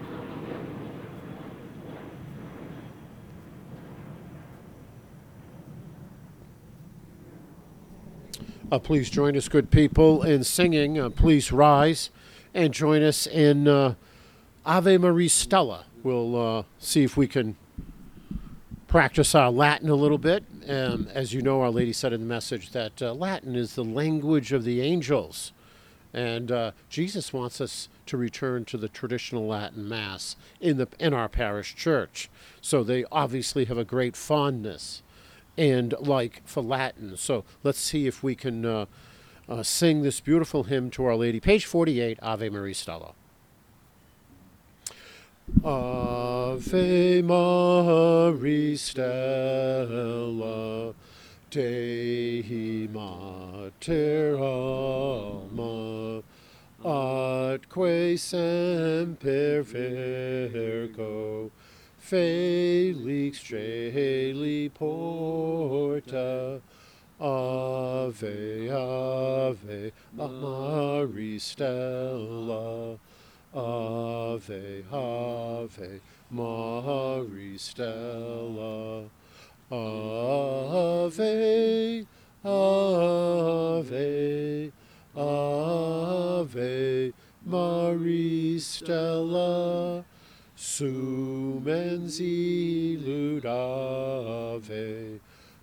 Uh, please join us, good people, in singing. Uh, please rise and join us in uh, Ave Maria Stella. We'll uh, see if we can practice our Latin a little bit. Um, as you know, Our Lady said in the message that uh, Latin is the language of the angels. And uh, Jesus wants us to return to the traditional Latin Mass in the in our parish church. So they obviously have a great fondness and like for Latin. So let's see if we can uh, uh, sing this beautiful hymn to Our Lady. Page forty-eight, Ave Maria Stella. Ave Maria Stella, Dei Mater Alma, atque semper Virgo, Felix Celi porta, Ave, Ave, Maria Stella, Ave, Ave, Maria Stella, Ave, Ave, Ave, Maria Stella, Sumens illud Ave,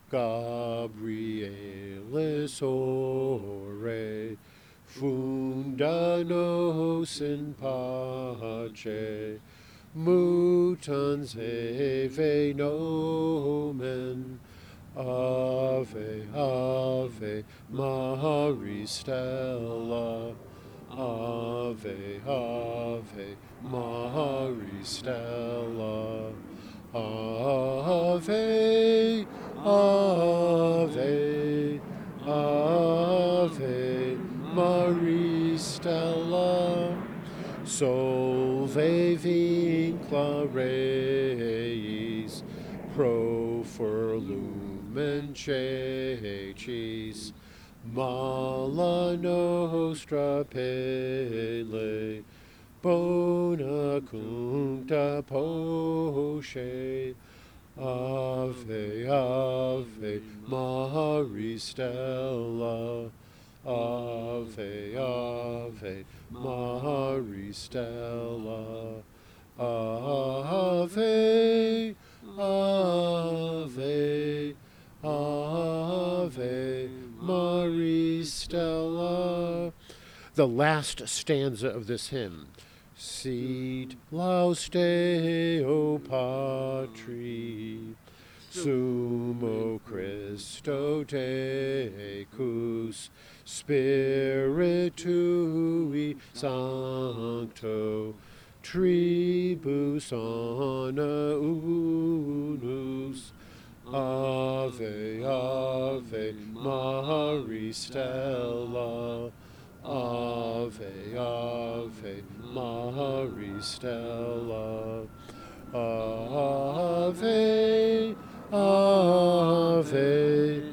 Gabrielis ore, funda nos in pace, mutans eve nomen, Ave, Ave, Maria Stella, Ave, Ave, Maria Stella, Ave, Ave, Ave, Maria Stella, Solve vincla Reis, Profer lumen cecis, Mala nostra pele, Bona cuncta posce, Ave, Ave, Maria Stella, Ave, Ave, Maria Stella, Ave, Ave, Ave, Maria Stella. The last stanza of this hymn. Sit laus Deo Patri, Sumo Christo Tecus, Spiritui Sancto, Tribus Ana Unus, Ave, Ave, Maria Stella, Ave, Ave, Maria Stella, Ave, Ave,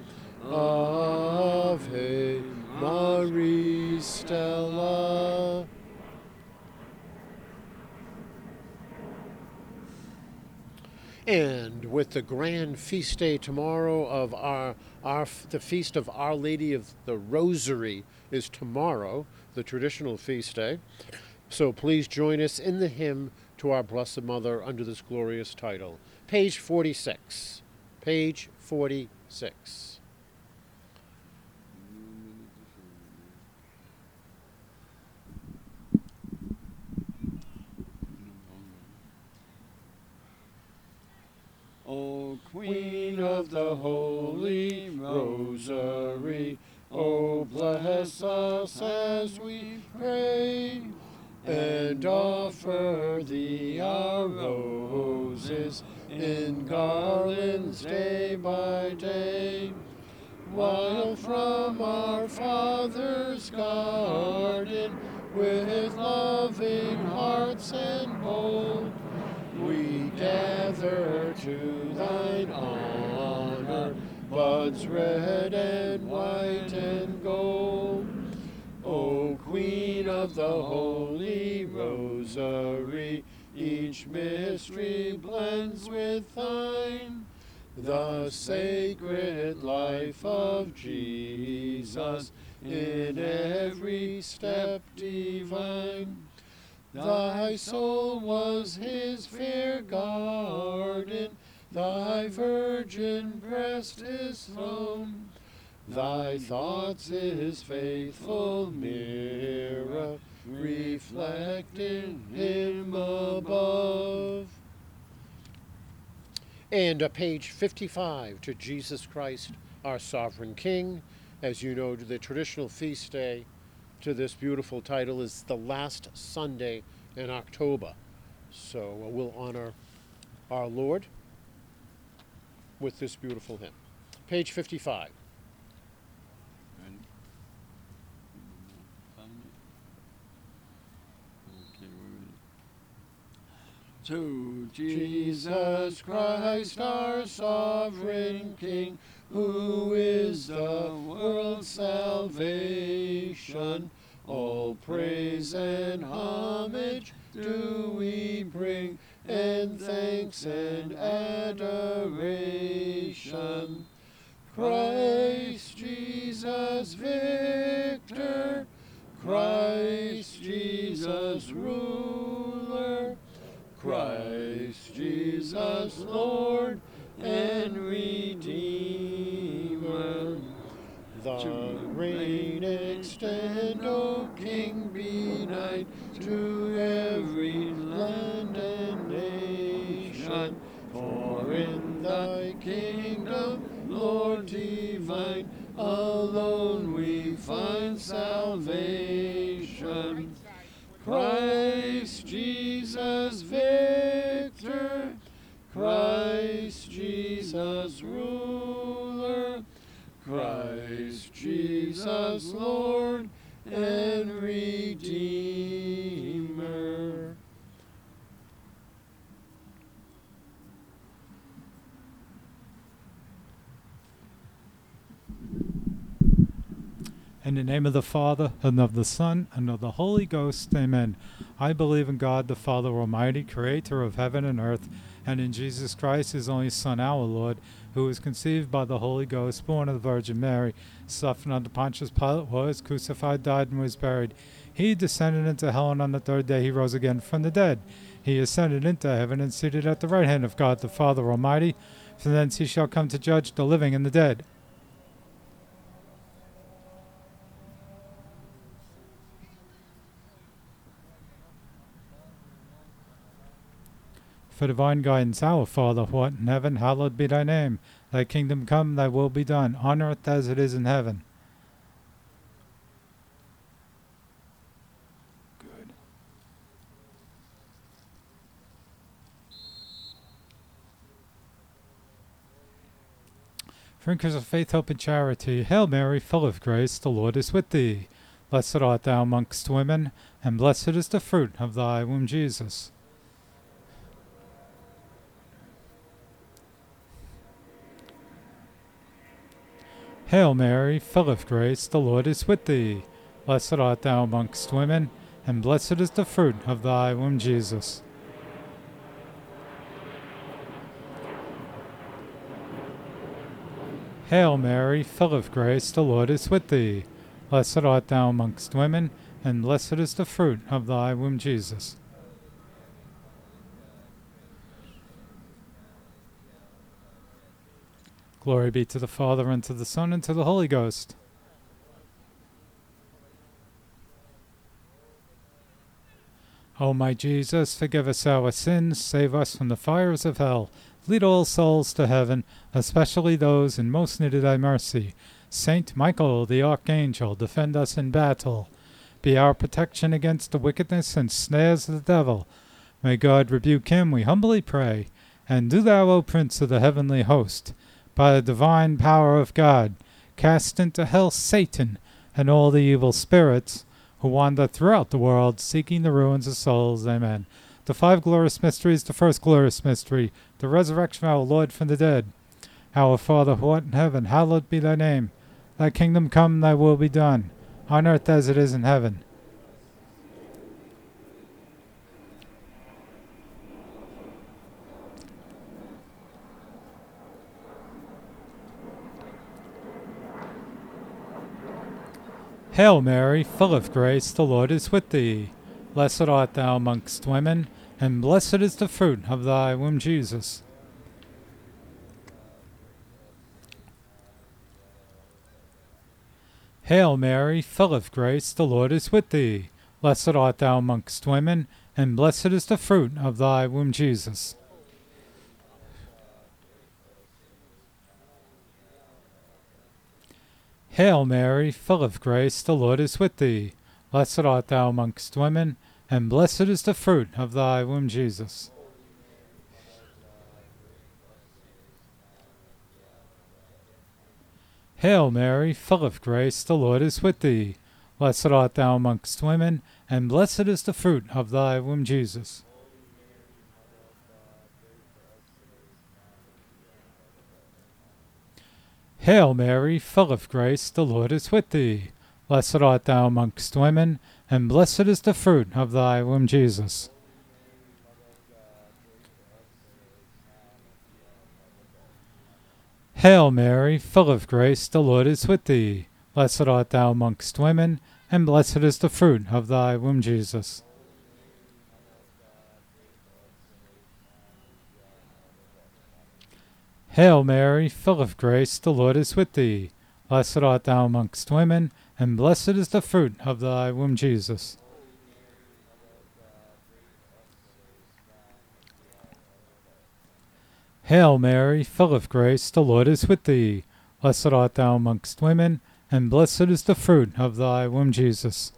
Ave, Maria Stella. And with the grand feast day tomorrow of our, our the feast of Our Lady of the Rosary is tomorrow, the traditional feast day. So please join us in the hymn to our Blessed Mother under this glorious title. Page forty-six. Page forty-six. O Queen of the Holy Rosary, O bless us as we pray, and offer thee our roses in garlands day by day, while from our Father's garden with loving hearts and bold we gather to thine honor buds red and white and gold. O Queen of the Holy Rosary, each mystery blends with thine, the sacred life of Jesus in every step divine. Thy soul was his fair garden, thy virgin breast his throne. Thy thoughts his faithful mirror, reflecting him above. And uh, page fifty-five, to Jesus Christ, our sovereign King. As you know, the traditional feast day to this beautiful title is the last Sunday in October. So uh, we'll honor our Lord with this beautiful hymn. Page fifty-five. Ready? Find it? Okay, we're ready. To Jesus Christ, our sovereign King, who is the world's salvation, all praise and homage do we bring, and thanks and adoration. Christ Jesus victor, Christ Jesus ruler, Christ Jesus Lord and Redeemer. The reign extend, O King, be night to every land and nation. For in thy kingdom, Lord divine, alone we find salvation. Christ Jesus victor, Christ Jesus ruler, Christ Jesus Lord and Redeemer. In the name of the Father, and of the Son, and of the Holy Ghost, amen. I believe in God, the Father Almighty, creator of heaven and earth, and in Jesus Christ, his only Son, our Lord, who was conceived by the Holy Ghost, born of the Virgin Mary, suffered under Pontius Pilate, was crucified, died, and was buried. He descended into hell, and on the third day he rose again from the dead. He ascended into heaven, and seated at the right hand of God, the Father Almighty. From thence he shall come to judge the living and the dead. For divine guidance, our Father, who art in heaven, hallowed be thy name. Thy kingdom come, thy will be done, on earth as it is in heaven. Good. Drinkers of faith, hope, and charity, Hail Mary, full of grace, the Lord is with thee. Blessed art thou amongst women, and blessed is the fruit of thy womb, Jesus. Hail Mary, full of grace, the Lord is with thee. Blessed art thou amongst women, and blessed is the fruit of thy womb, Jesus. Hail Mary, full of grace, the Lord is with thee. Blessed art thou amongst women, and blessed is the fruit of thy womb, Jesus. Glory be to the Father, and to the Son, and to the Holy Ghost. O my Jesus, forgive us our sins, save us from the fires of hell. Lead all souls to heaven, especially those in most need of thy mercy. Saint Michael, the Archangel, defend us in battle. Be our protection against the wickedness and snares of the devil. May God rebuke him, we humbly pray. And do thou, O Prince of the heavenly host, by the divine power of God, cast into hell Satan and all the evil spirits who wander throughout the world, seeking the ruins of souls. Amen. The five glorious mysteries. The first glorious mystery, the resurrection of our Lord from the dead. Our Father, who art in heaven, hallowed be thy name. Thy kingdom come, thy will be done, on earth as it is in heaven. Hail Mary, full of grace, the Lord is with thee. Blessed art thou amongst women, and blessed is the fruit of thy womb, Jesus. Hail Mary, full of grace, the Lord is with thee. Blessed art thou amongst women, and blessed is the fruit of thy womb, Jesus. Hail Mary, full of grace, the Lord is with thee. Blessed art thou amongst women, and blessed is the fruit of thy womb, Jesus. Hail Mary, full of grace, the Lord is with thee. Blessed art thou amongst women, and blessed is the fruit of thy womb, Jesus. Hail Mary, full of grace, the Lord is with thee. Blessed art thou amongst women, and blessed is the fruit of thy womb, Jesus. Hail Mary, full of grace, the Lord is with thee. Blessed art thou amongst women, and blessed is the fruit of thy womb, Jesus. Hail Mary, full of grace, the Lord is with thee. Blessed art thou amongst women, and blessed is the fruit of thy womb, Jesus. Hail Mary, full of grace, the Lord is with thee. Blessed art thou amongst women, and blessed is the fruit of thy womb, Jesus.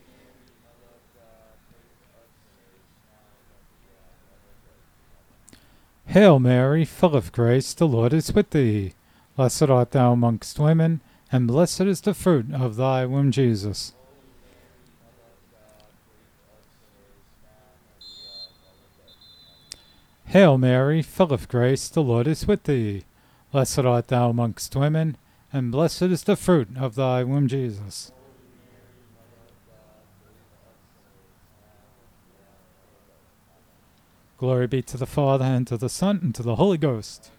Hail Mary, full of grace, the Lord is with thee. Blessed art thou amongst women, and blessed is the fruit of thy womb, Jesus. Hail Mary, full of grace, the Lord is with thee. Blessed art thou amongst women, and blessed is the fruit of thy womb, Jesus. Glory be to the Father, and to the Son, and to the Holy Ghost.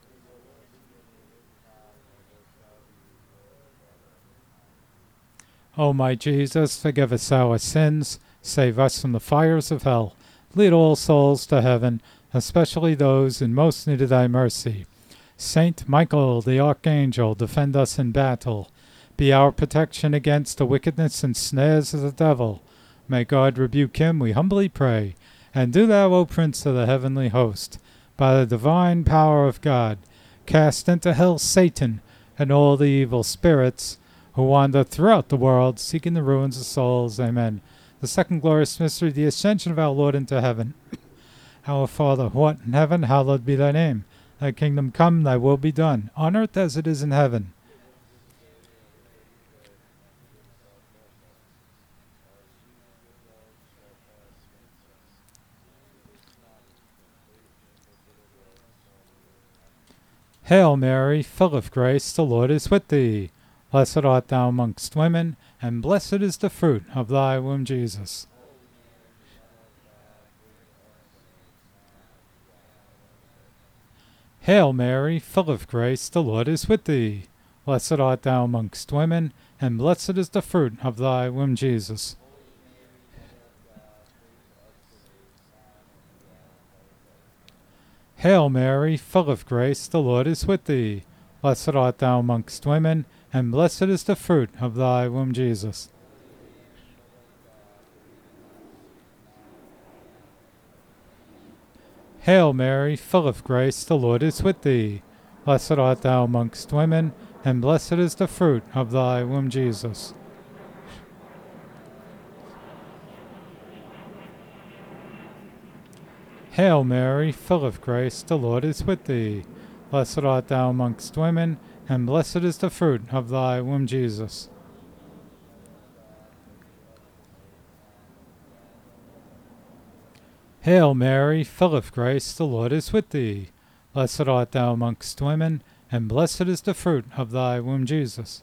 O my Jesus, forgive us our sins, save us from the fires of hell, lead all souls to heaven, especially those in most need of thy mercy. Saint Michael, the Archangel, defend us in battle. Be our protection against the wickedness and snares of the devil. May God rebuke him, we humbly pray. And do thou, O Prince of the heavenly host, by the divine power of God, cast into hell Satan and all the evil spirits who wander throughout the world, seeking the ruins of souls. Amen. The second glorious mystery, the ascension of our Lord into heaven. Our Father, who art in heaven, hallowed be thy name. Thy kingdom come, thy will be done, on earth as it is in heaven. Hail Mary, full of grace, the Lord is with thee. Blessed art thou amongst women, and blessed is the fruit of thy womb, Jesus. Hail Mary, full of grace, the Lord is with thee. Blessed art thou amongst women, and blessed is the fruit of thy womb, Jesus. Hail Mary, full of grace, the Lord is with thee. Blessed art thou amongst women, and blessed is the fruit of thy womb, Jesus. Hail Mary, full of grace, the Lord is with thee. Blessed art thou amongst women, and blessed is the fruit of thy womb, Jesus. Hail Mary, full of grace, the Lord is with thee. Blessed art thou amongst women, and blessed is the fruit of thy womb, Jesus. Hail Mary, full of grace, the Lord is with thee. Blessed art thou amongst women, and blessed is the fruit of thy womb, Jesus.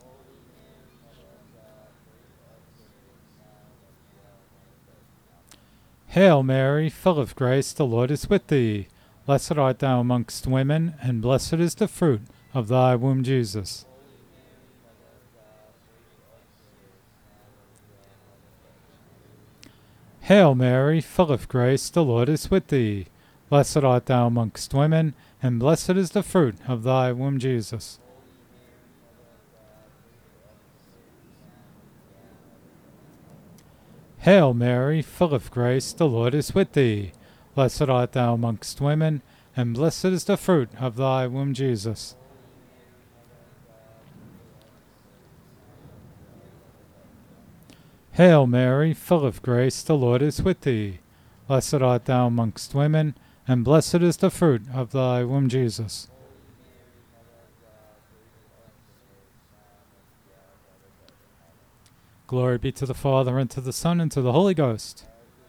Hail Mary, full of grace, the Lord is with thee. Blessed art thou amongst women, and blessed is the fruit of thy womb, Jesus. Hail Mary, full of grace, the Lord is with thee. Blessed art thou amongst women, and blessed is the fruit of thy womb, Jesus. Hail Mary, full of grace, the Lord is with thee. Blessed art thou amongst women, and blessed is the fruit of thy womb, Jesus. Hail Mary, full of grace, the Lord is with thee. Blessed art thou amongst women, and blessed is the fruit of thy womb, Jesus. Glory be to the Father, and to the Son, and to the Holy Ghost.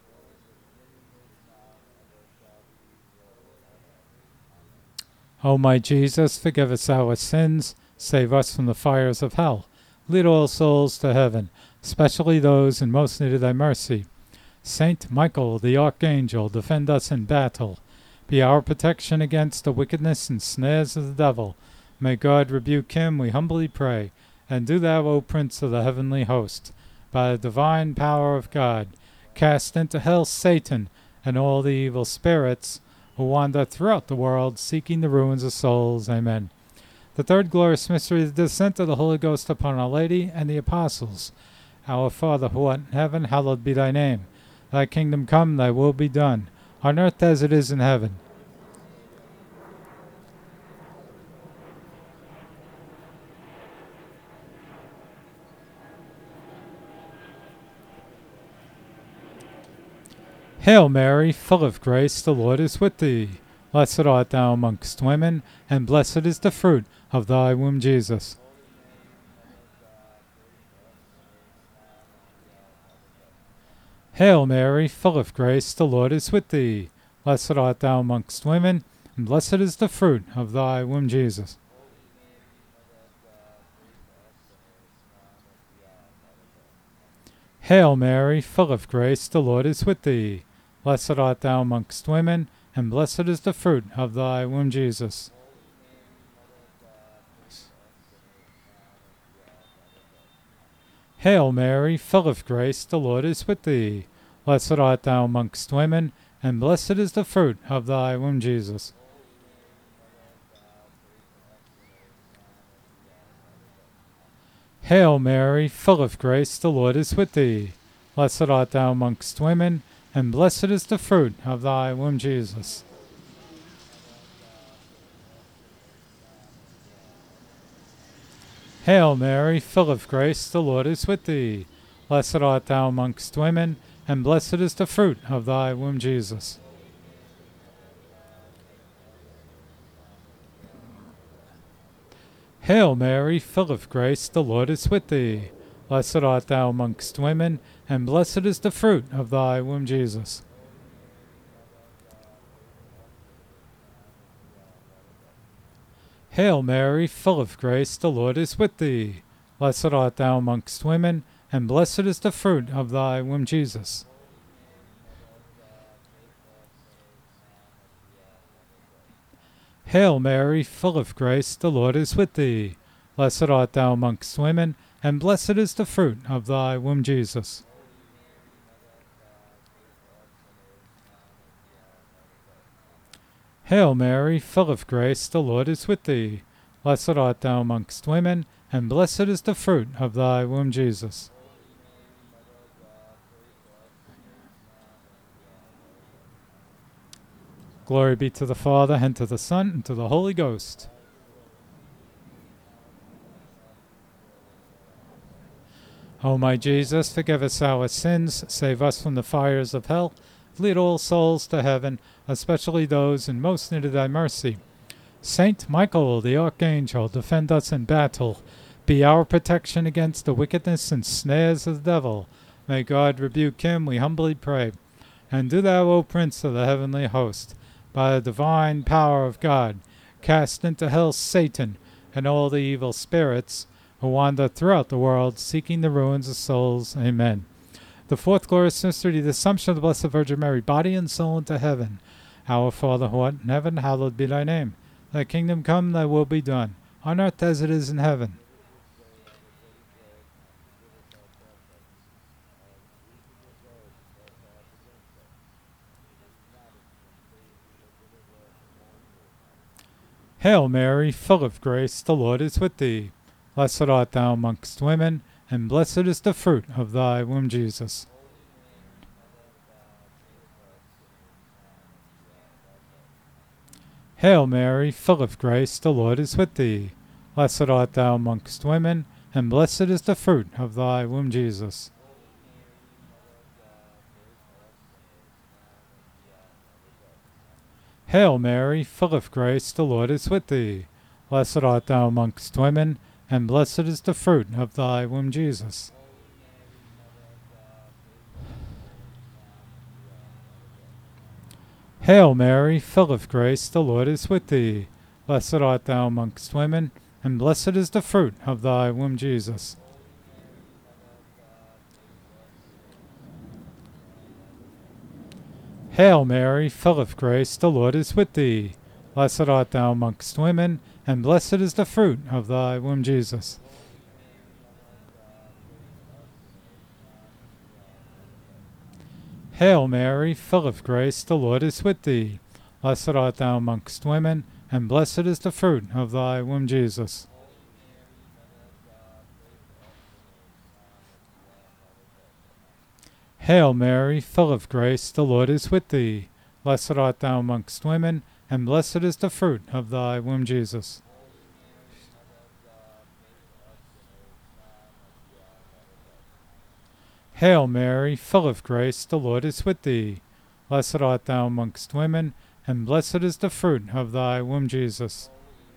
O my Jesus, forgive us our sins, save us from the fires of hell. Lead all souls to heaven, especially those in most need of thy mercy. Saint Michael, the Archangel, defend us in battle. Be our protection against the wickedness and snares of the devil. May God rebuke him, we humbly pray. And do thou, O Prince of the heavenly host, by the divine power of God, cast into hell Satan and all the evil spirits who wander throughout the world, seeking the ruins of souls. Amen. The third glorious mystery, the descent of the Holy Ghost upon Our Lady and the apostles. Our Father, who art in heaven, hallowed be thy name. Thy kingdom come, thy will be done, on earth as it is in heaven. Hail Mary, full of grace, the Lord is with thee. Blessed art thou amongst women, and blessed is the fruit of thy womb, Jesus. Hail Mary, full of grace, the Lord is with thee. Blessed art thou amongst women, and blessed is the fruit of thy womb, Jesus. Hail Mary, full of grace, the Lord is with thee. Blessed art thou amongst women, and blessed is the fruit of thy womb, Jesus. Hail Mary, full of grace, the Lord is with thee. Blessed art thou amongst women, and blessed is the fruit of thy womb, Jesus. Hail Mary, full of grace, the Lord is with thee. Blessed art thou amongst women, and blessed is the fruit of thy womb, Jesus. Hail Mary, full of grace, the Lord is with thee. Blessed art thou amongst women, and blessed is the fruit of thy womb, Jesus. Hail Mary, full of grace, the Lord is with thee. Blessed art thou amongst women, and blessed is the fruit of thy womb, Jesus. Hail Mary, full of grace, the Lord is with thee. Blessed art thou amongst women, and blessed is the fruit of thy womb, Jesus. Hail Mary, full of grace, the Lord is with thee. Blessed art thou amongst women, and blessed is the fruit of thy womb, Jesus. Hail Mary, full of grace, the Lord is with thee. Blessed art thou amongst women, and blessed is the fruit of thy womb, Jesus. Glory be to the Father, and to the Son, and to the Holy Ghost. O my Jesus, forgive us our sins, save us from the fires of hell, lead all souls to heaven, especially those in most need of thy mercy. Saint Michael, the Archangel, defend us in battle. Be our protection against the wickedness and snares of the devil. May God rebuke him, we humbly pray. And do thou, O Prince of the heavenly host, by the divine power of God, cast into hell Satan and all the evil spirits who wander throughout the world, seeking the ruins of souls. Amen. The fourth glorious mystery, the Assumption of the Blessed Virgin Mary, body and soul into heaven. Our Father who art in heaven, hallowed be thy name. Thy kingdom come, thy will be done, on earth as it is in heaven. Hail Mary, full of grace, the Lord is with thee. Blessed art thou amongst women, and blessed is the fruit of thy womb, Jesus. Hail Mary, full of grace, the Lord is with thee. Blessed art thou amongst women, and blessed is the fruit of thy womb, Jesus. Hail Mary, full of grace, the Lord is with thee. Blessed art thou amongst women, and blessed is the fruit of thy womb, Jesus. Hail Mary, full of grace, the Lord is with thee. Blessed art thou amongst women, and blessed is the fruit of thy womb, Jesus. Hail Mary, full of grace, the Lord is with thee. Blessed art thou amongst women, and blessed is the fruit of thy womb, Jesus. Hail Mary, full of grace, the Lord is with thee. Blessed art thou amongst women, and blessed is the fruit of thy womb, Jesus. Hail Mary, full of grace, the Lord is with thee. Blessed art thou amongst women, and blessed is the fruit of thy womb, Jesus. Hail Mary, full of grace, the Lord is with thee. Blessed art thou amongst women, and blessed is the fruit of thy womb, Jesus.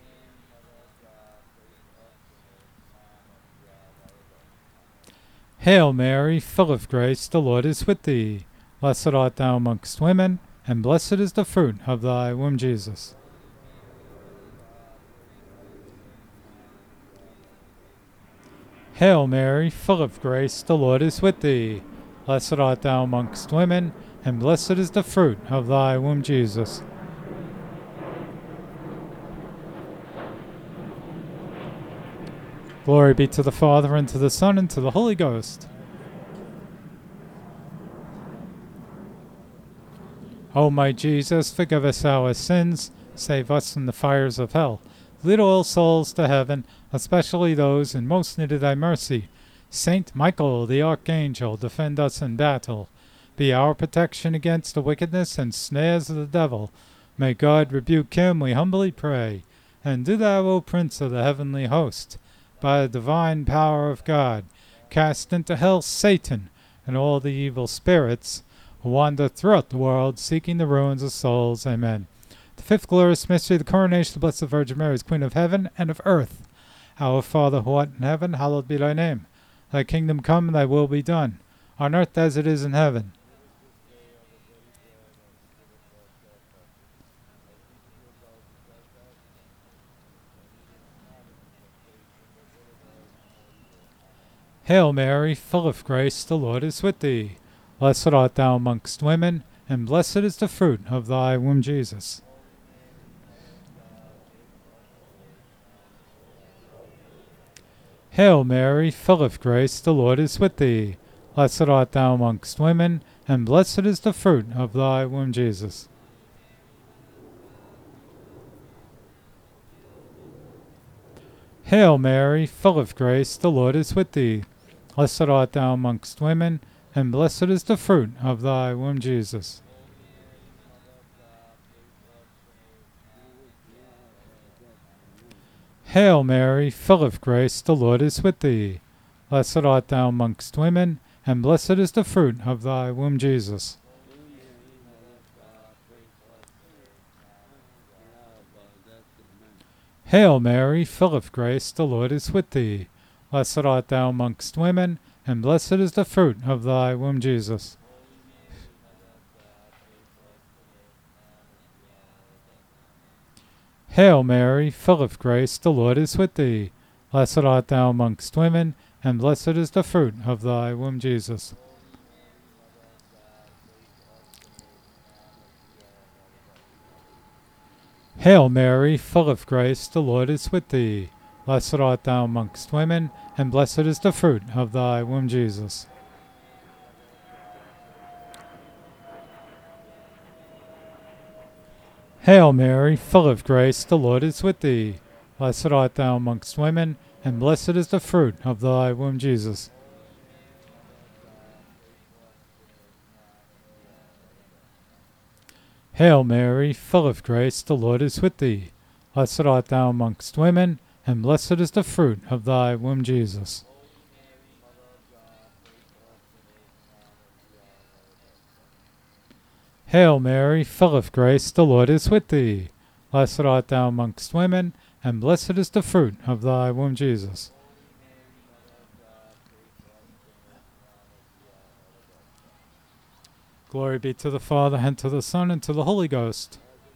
Hail Mary, full of grace, the Lord is with thee. Blessed art thou amongst women, and blessed is the fruit of thy womb, Jesus. Hail Mary, full of grace, the Lord is with thee. Blessed art thou amongst women, and blessed is the fruit of thy womb, Jesus. Glory be to the Father, and to the Son, and to the Holy Ghost. O my Jesus, forgive us our sins, save us from the fires of hell. Lead all souls to heaven, especially those in most need of thy mercy. Saint Michael, the Archangel, defend us in battle. Be our protection against the wickedness and snares of the devil. May God rebuke him, we humbly pray. And do thou, O Prince of the heavenly host, by the divine power of God, cast into hell Satan and all the evil spirits who wander throughout the world, seeking the ruins of souls. Amen. The fifth glorious mystery, the coronation of the Blessed Virgin Mary as Queen of heaven and of earth. Our Father who art in heaven, hallowed be thy name. Thy kingdom come, and thy will be done, on earth as it is in heaven. Hail Mary, full of grace, the Lord is with thee. Blessed art thou amongst women, and blessed is the fruit of thy womb, Jesus. Hail Mary, full of grace, the Lord is with thee. Blessed art thou amongst women, and blessed is the fruit of thy womb, Jesus. Hail Mary, full of grace, the Lord is with thee. Blessed art thou amongst women, and blessed is the fruit of thy womb, Jesus. Hail Mary, full of grace, the Lord is with thee. Blessed art thou amongst women, and blessed is the fruit of thy womb, Jesus. Hail Mary, full of grace, the Lord is with thee. Blessed art thou amongst women, and blessed is the fruit of thy womb, Jesus. Hail Mary, full of grace, the Lord is with thee. Blessed art thou amongst women, and blessed is the fruit of thy womb, Jesus. Hail Mary, full of grace, the Lord is with thee. Blessed art thou amongst women, and blessed is the fruit of thy womb, Jesus. Hail Mary, full of grace, the Lord is with thee. Blessed art thou amongst women, and blessed is the fruit of thy womb, Jesus. Hail Mary, full of grace, the Lord is with thee. Blessed art thou amongst women, and blessed is the fruit of thy womb, Jesus. Hail Mary, full of grace, the Lord is with thee. Blessed art thou amongst women, and blessed is the fruit of thy womb, Jesus. Glory be to the Father, and to the Son, and to the Holy Ghost.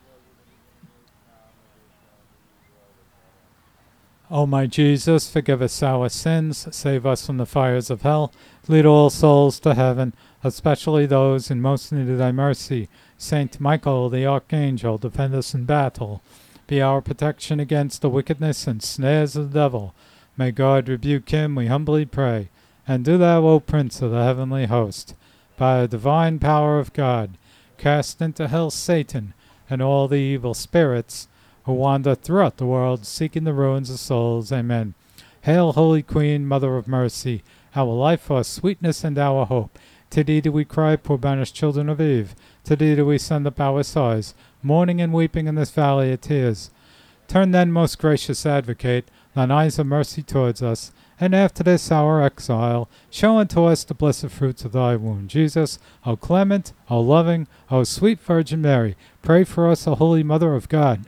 O my Jesus, forgive us our sins, save us from the fires of hell, lead all souls to heaven, especially those in most need of thy mercy. Saint Michael the Archangel, defend us in battle. Be our protection against the wickedness and snares of the devil. May God rebuke him, we humbly pray. And do thou, O Prince of the heavenly host, by the divine power of God, cast into hell Satan and all the evil spirits who wander throughout the world, seeking the ruins of souls. Amen. Hail, Holy Queen, Mother of Mercy, our life, our sweetness, and our hope. To thee do we cry, poor banished children of Eve. To thee do we send up our sighs, mourning and weeping in this valley of tears. Turn then, most gracious Advocate, thine eyes of mercy towards us, and after this our exile, show unto us the blessed fruits of thy womb. Jesus, O clement, O loving, O sweet Virgin Mary, pray for us, O Holy Mother of God.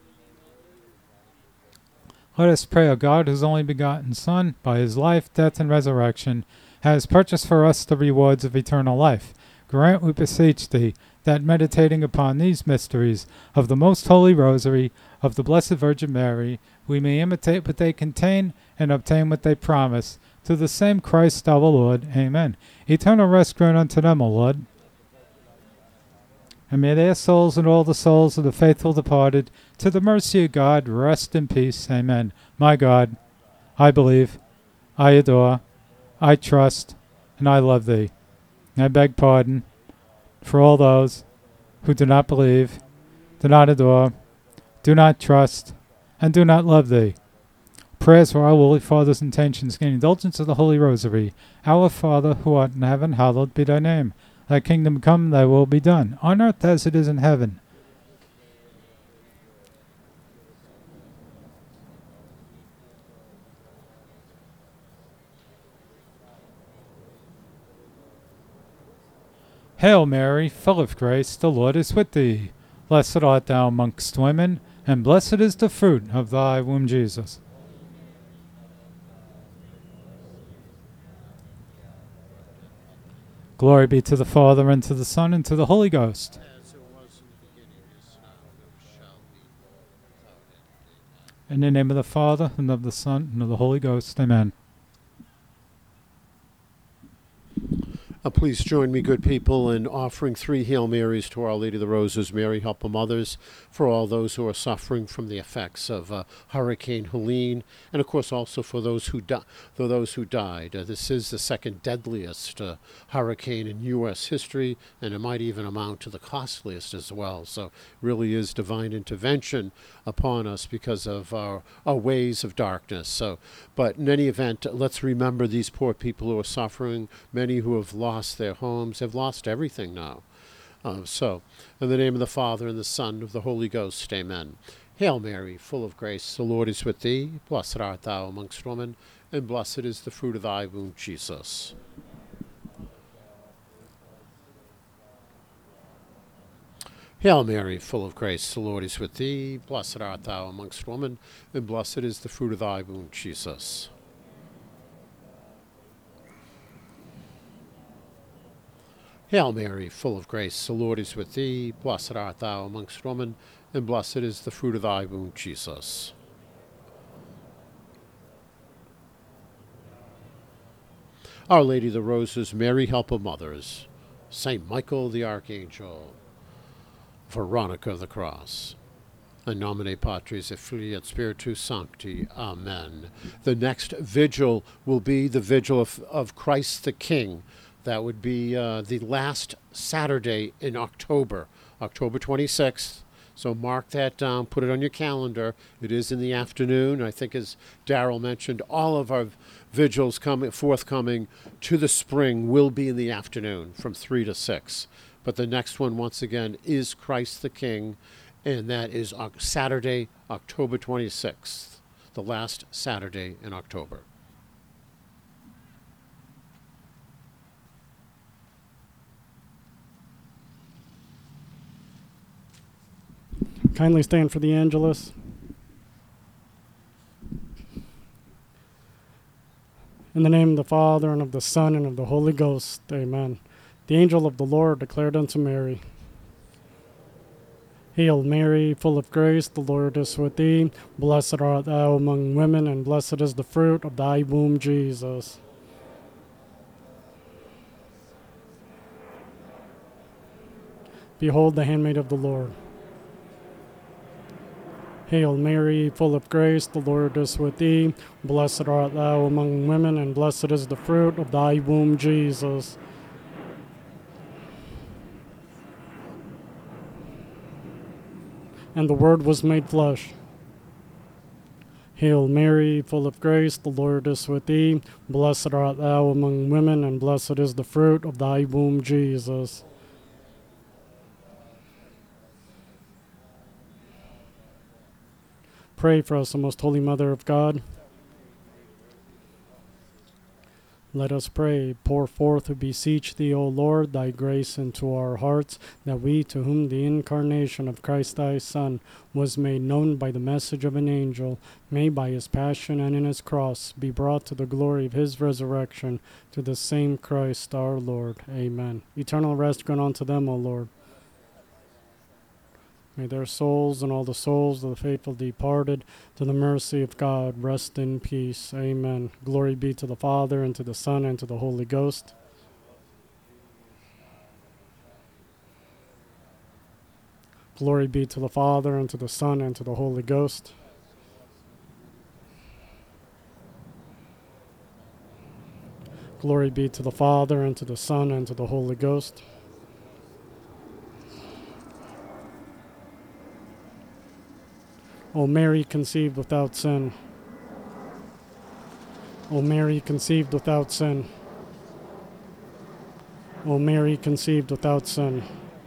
Let us pray, O God, whose only begotten Son, by his life, death, and resurrection, has purchased for us the rewards of eternal life. Grant, we beseech thee, that meditating upon these mysteries of the most holy rosary of the Blessed Virgin Mary, we may imitate what they contain and obtain what they promise. To the same Christ our Lord. Amen. Eternal rest grant unto them, O Lord. And may their souls and all the souls of the faithful departed, to the mercy of God, rest in peace. Amen. My God, I believe, I adore, I trust, and I love thee. I beg pardon for all those who do not believe, do not adore, do not trust, and do not love thee. Prayers for our Holy Father's intentions gain indulgence of the Holy Rosary. Our Father, who art in heaven, hallowed be thy name. Thy kingdom come, thy will be done, on earth as it is in heaven. Hail Mary, full of grace, the Lord is with thee. Blessed art thou amongst women, and blessed is the fruit of thy womb, Jesus. Glory be to the Father, and to the Son, and to the Holy Ghost. As it was in the beginning, is now, and ever shall be, without end. In the name of the Father, and of the Son, and of the Holy Ghost. Amen. Uh, please join me, good people, in offering three Hail Marys to Our Lady of the Roses. Mary, help of mothers, for all those who are suffering from the effects of uh, Hurricane Helene, and of course also for those who di- for those who died. Uh, this is the second deadliest uh, hurricane in U S history, and it might even amount to the costliest as well. So, really is divine intervention upon us because of our, our ways of darkness. So, but in any event, let's remember these poor people who are suffering. Many who have lost their homes, have lost everything now. Uh, so, in the name of the Father, and the Son, and of the Holy Ghost, amen. Hail Mary, full of grace, the Lord is with thee. Blessed art thou amongst women, and blessed is the fruit of thy womb, Jesus. Hail Mary, full of grace, the Lord is with thee. Blessed art thou amongst women, and blessed is the fruit of thy womb, Jesus. Hail Mary, full of grace, the Lord is with thee. Blessed art thou amongst women, and blessed is the fruit of thy womb, Jesus. Our Lady of the Roses, Mary, help of mothers, Saint Michael the Archangel, Veronica of the Cross, in nomine Patris et Filii et Spiritus Sancti. Amen. The next vigil will be the vigil of, of Christ the King. That would be uh, the last Saturday in October, October twenty-sixth. So mark that down, put it on your calendar. It is in the afternoon. I think, as Darrell mentioned, all of our vigils coming forthcoming to the spring will be in the afternoon from three to six. But the next one, once again, is Christ the King, and that is Oc- Saturday, October twenty-sixth, the last Saturday in October. Kindly stand for the Angelus. In the name of the Father, and of the Son, and of the Holy Ghost. Amen. The angel of the Lord declared unto Mary, Hail Mary, full of grace, the Lord is with thee. Blessed art thou among women, and blessed is the fruit of thy womb, Jesus. Behold the handmaid of the Lord. Hail Mary, full of grace, the Lord is with thee. Blessed art thou among women, and blessed is the fruit of thy womb, Jesus. And the Word was made flesh. Hail Mary, full of grace, the Lord is with thee. Blessed art thou among women, and blessed is the fruit of thy womb, Jesus. Pray for us, O most holy Mother of God. Let us pray. Pour forth, we beseech thee, O Lord, thy grace into our hearts, that we, to whom the incarnation of Christ thy Son was made known by the message of an angel, may by his passion and in his cross be brought to the glory of his resurrection, to the same Christ our Lord. Amen. Eternal rest grant unto them, O Lord. May their souls and all the souls of the faithful departed to the mercy of God rest in peace. Amen. Glory be to the Father, and to the Son, and to the Holy Ghost. Glory be to the Father, and to the Son, and to the Holy Ghost. Glory be to the Father, and to the Son, and to the Holy Ghost. O Mary, conceived without sin. O Mary, conceived without sin. O Mary, conceived without sin.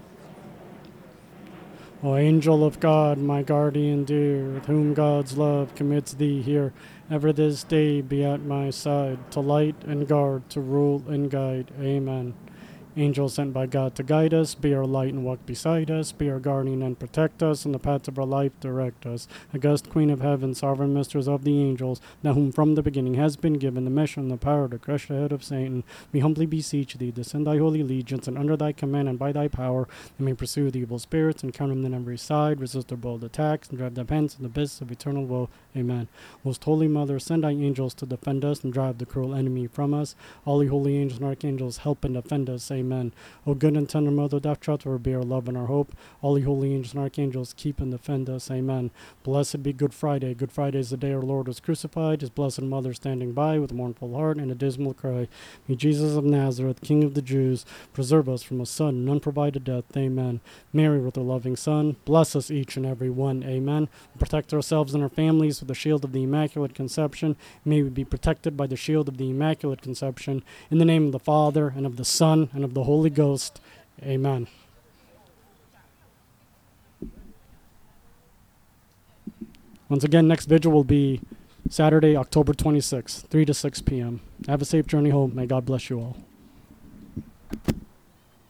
O angel of God, my guardian dear, with whom God's love commits thee here, ever this day be at my side, to light and guard, to rule and guide. Amen. Angel sent by God to guide us, be our light and walk beside us, be our guardian and protect us, in the paths of our life direct us. August Queen of Heaven, sovereign mistress of the angels, now whom from the beginning has been given the mission and the power to crush the head of Satan, we humbly beseech thee to send thy holy legions, and under thy command and by thy power, they may pursue the evil spirits and counter them on every side, resist their bold attacks, and drive them hence in the abyss of eternal woe. Amen. Most Holy Mother, send thy angels to defend us and drive the cruel enemy from us. All the holy angels and archangels, help and defend us. Amen. O good and tender Mother, thou shalt ever be our love and our hope. All the holy angels and archangels, keep and defend us. Amen. Blessed be Good Friday. Good Friday is the day our Lord was crucified, his blessed Mother standing by with a mournful heart and a dismal cry. May Jesus of Nazareth, King of the Jews, preserve us from a sudden and unprovided death. Amen. Mary, with her loving Son, bless us each and every one. Amen. Protect ourselves and our families with the shield of the Immaculate Conception. May we be protected by the shield of the Immaculate Conception. In the name of the Father, and of the Son, and of the Holy Ghost. Amen. Once again, next vigil will be Saturday, October twenty-sixth, three to six p.m. Have a safe journey home. May God bless you all.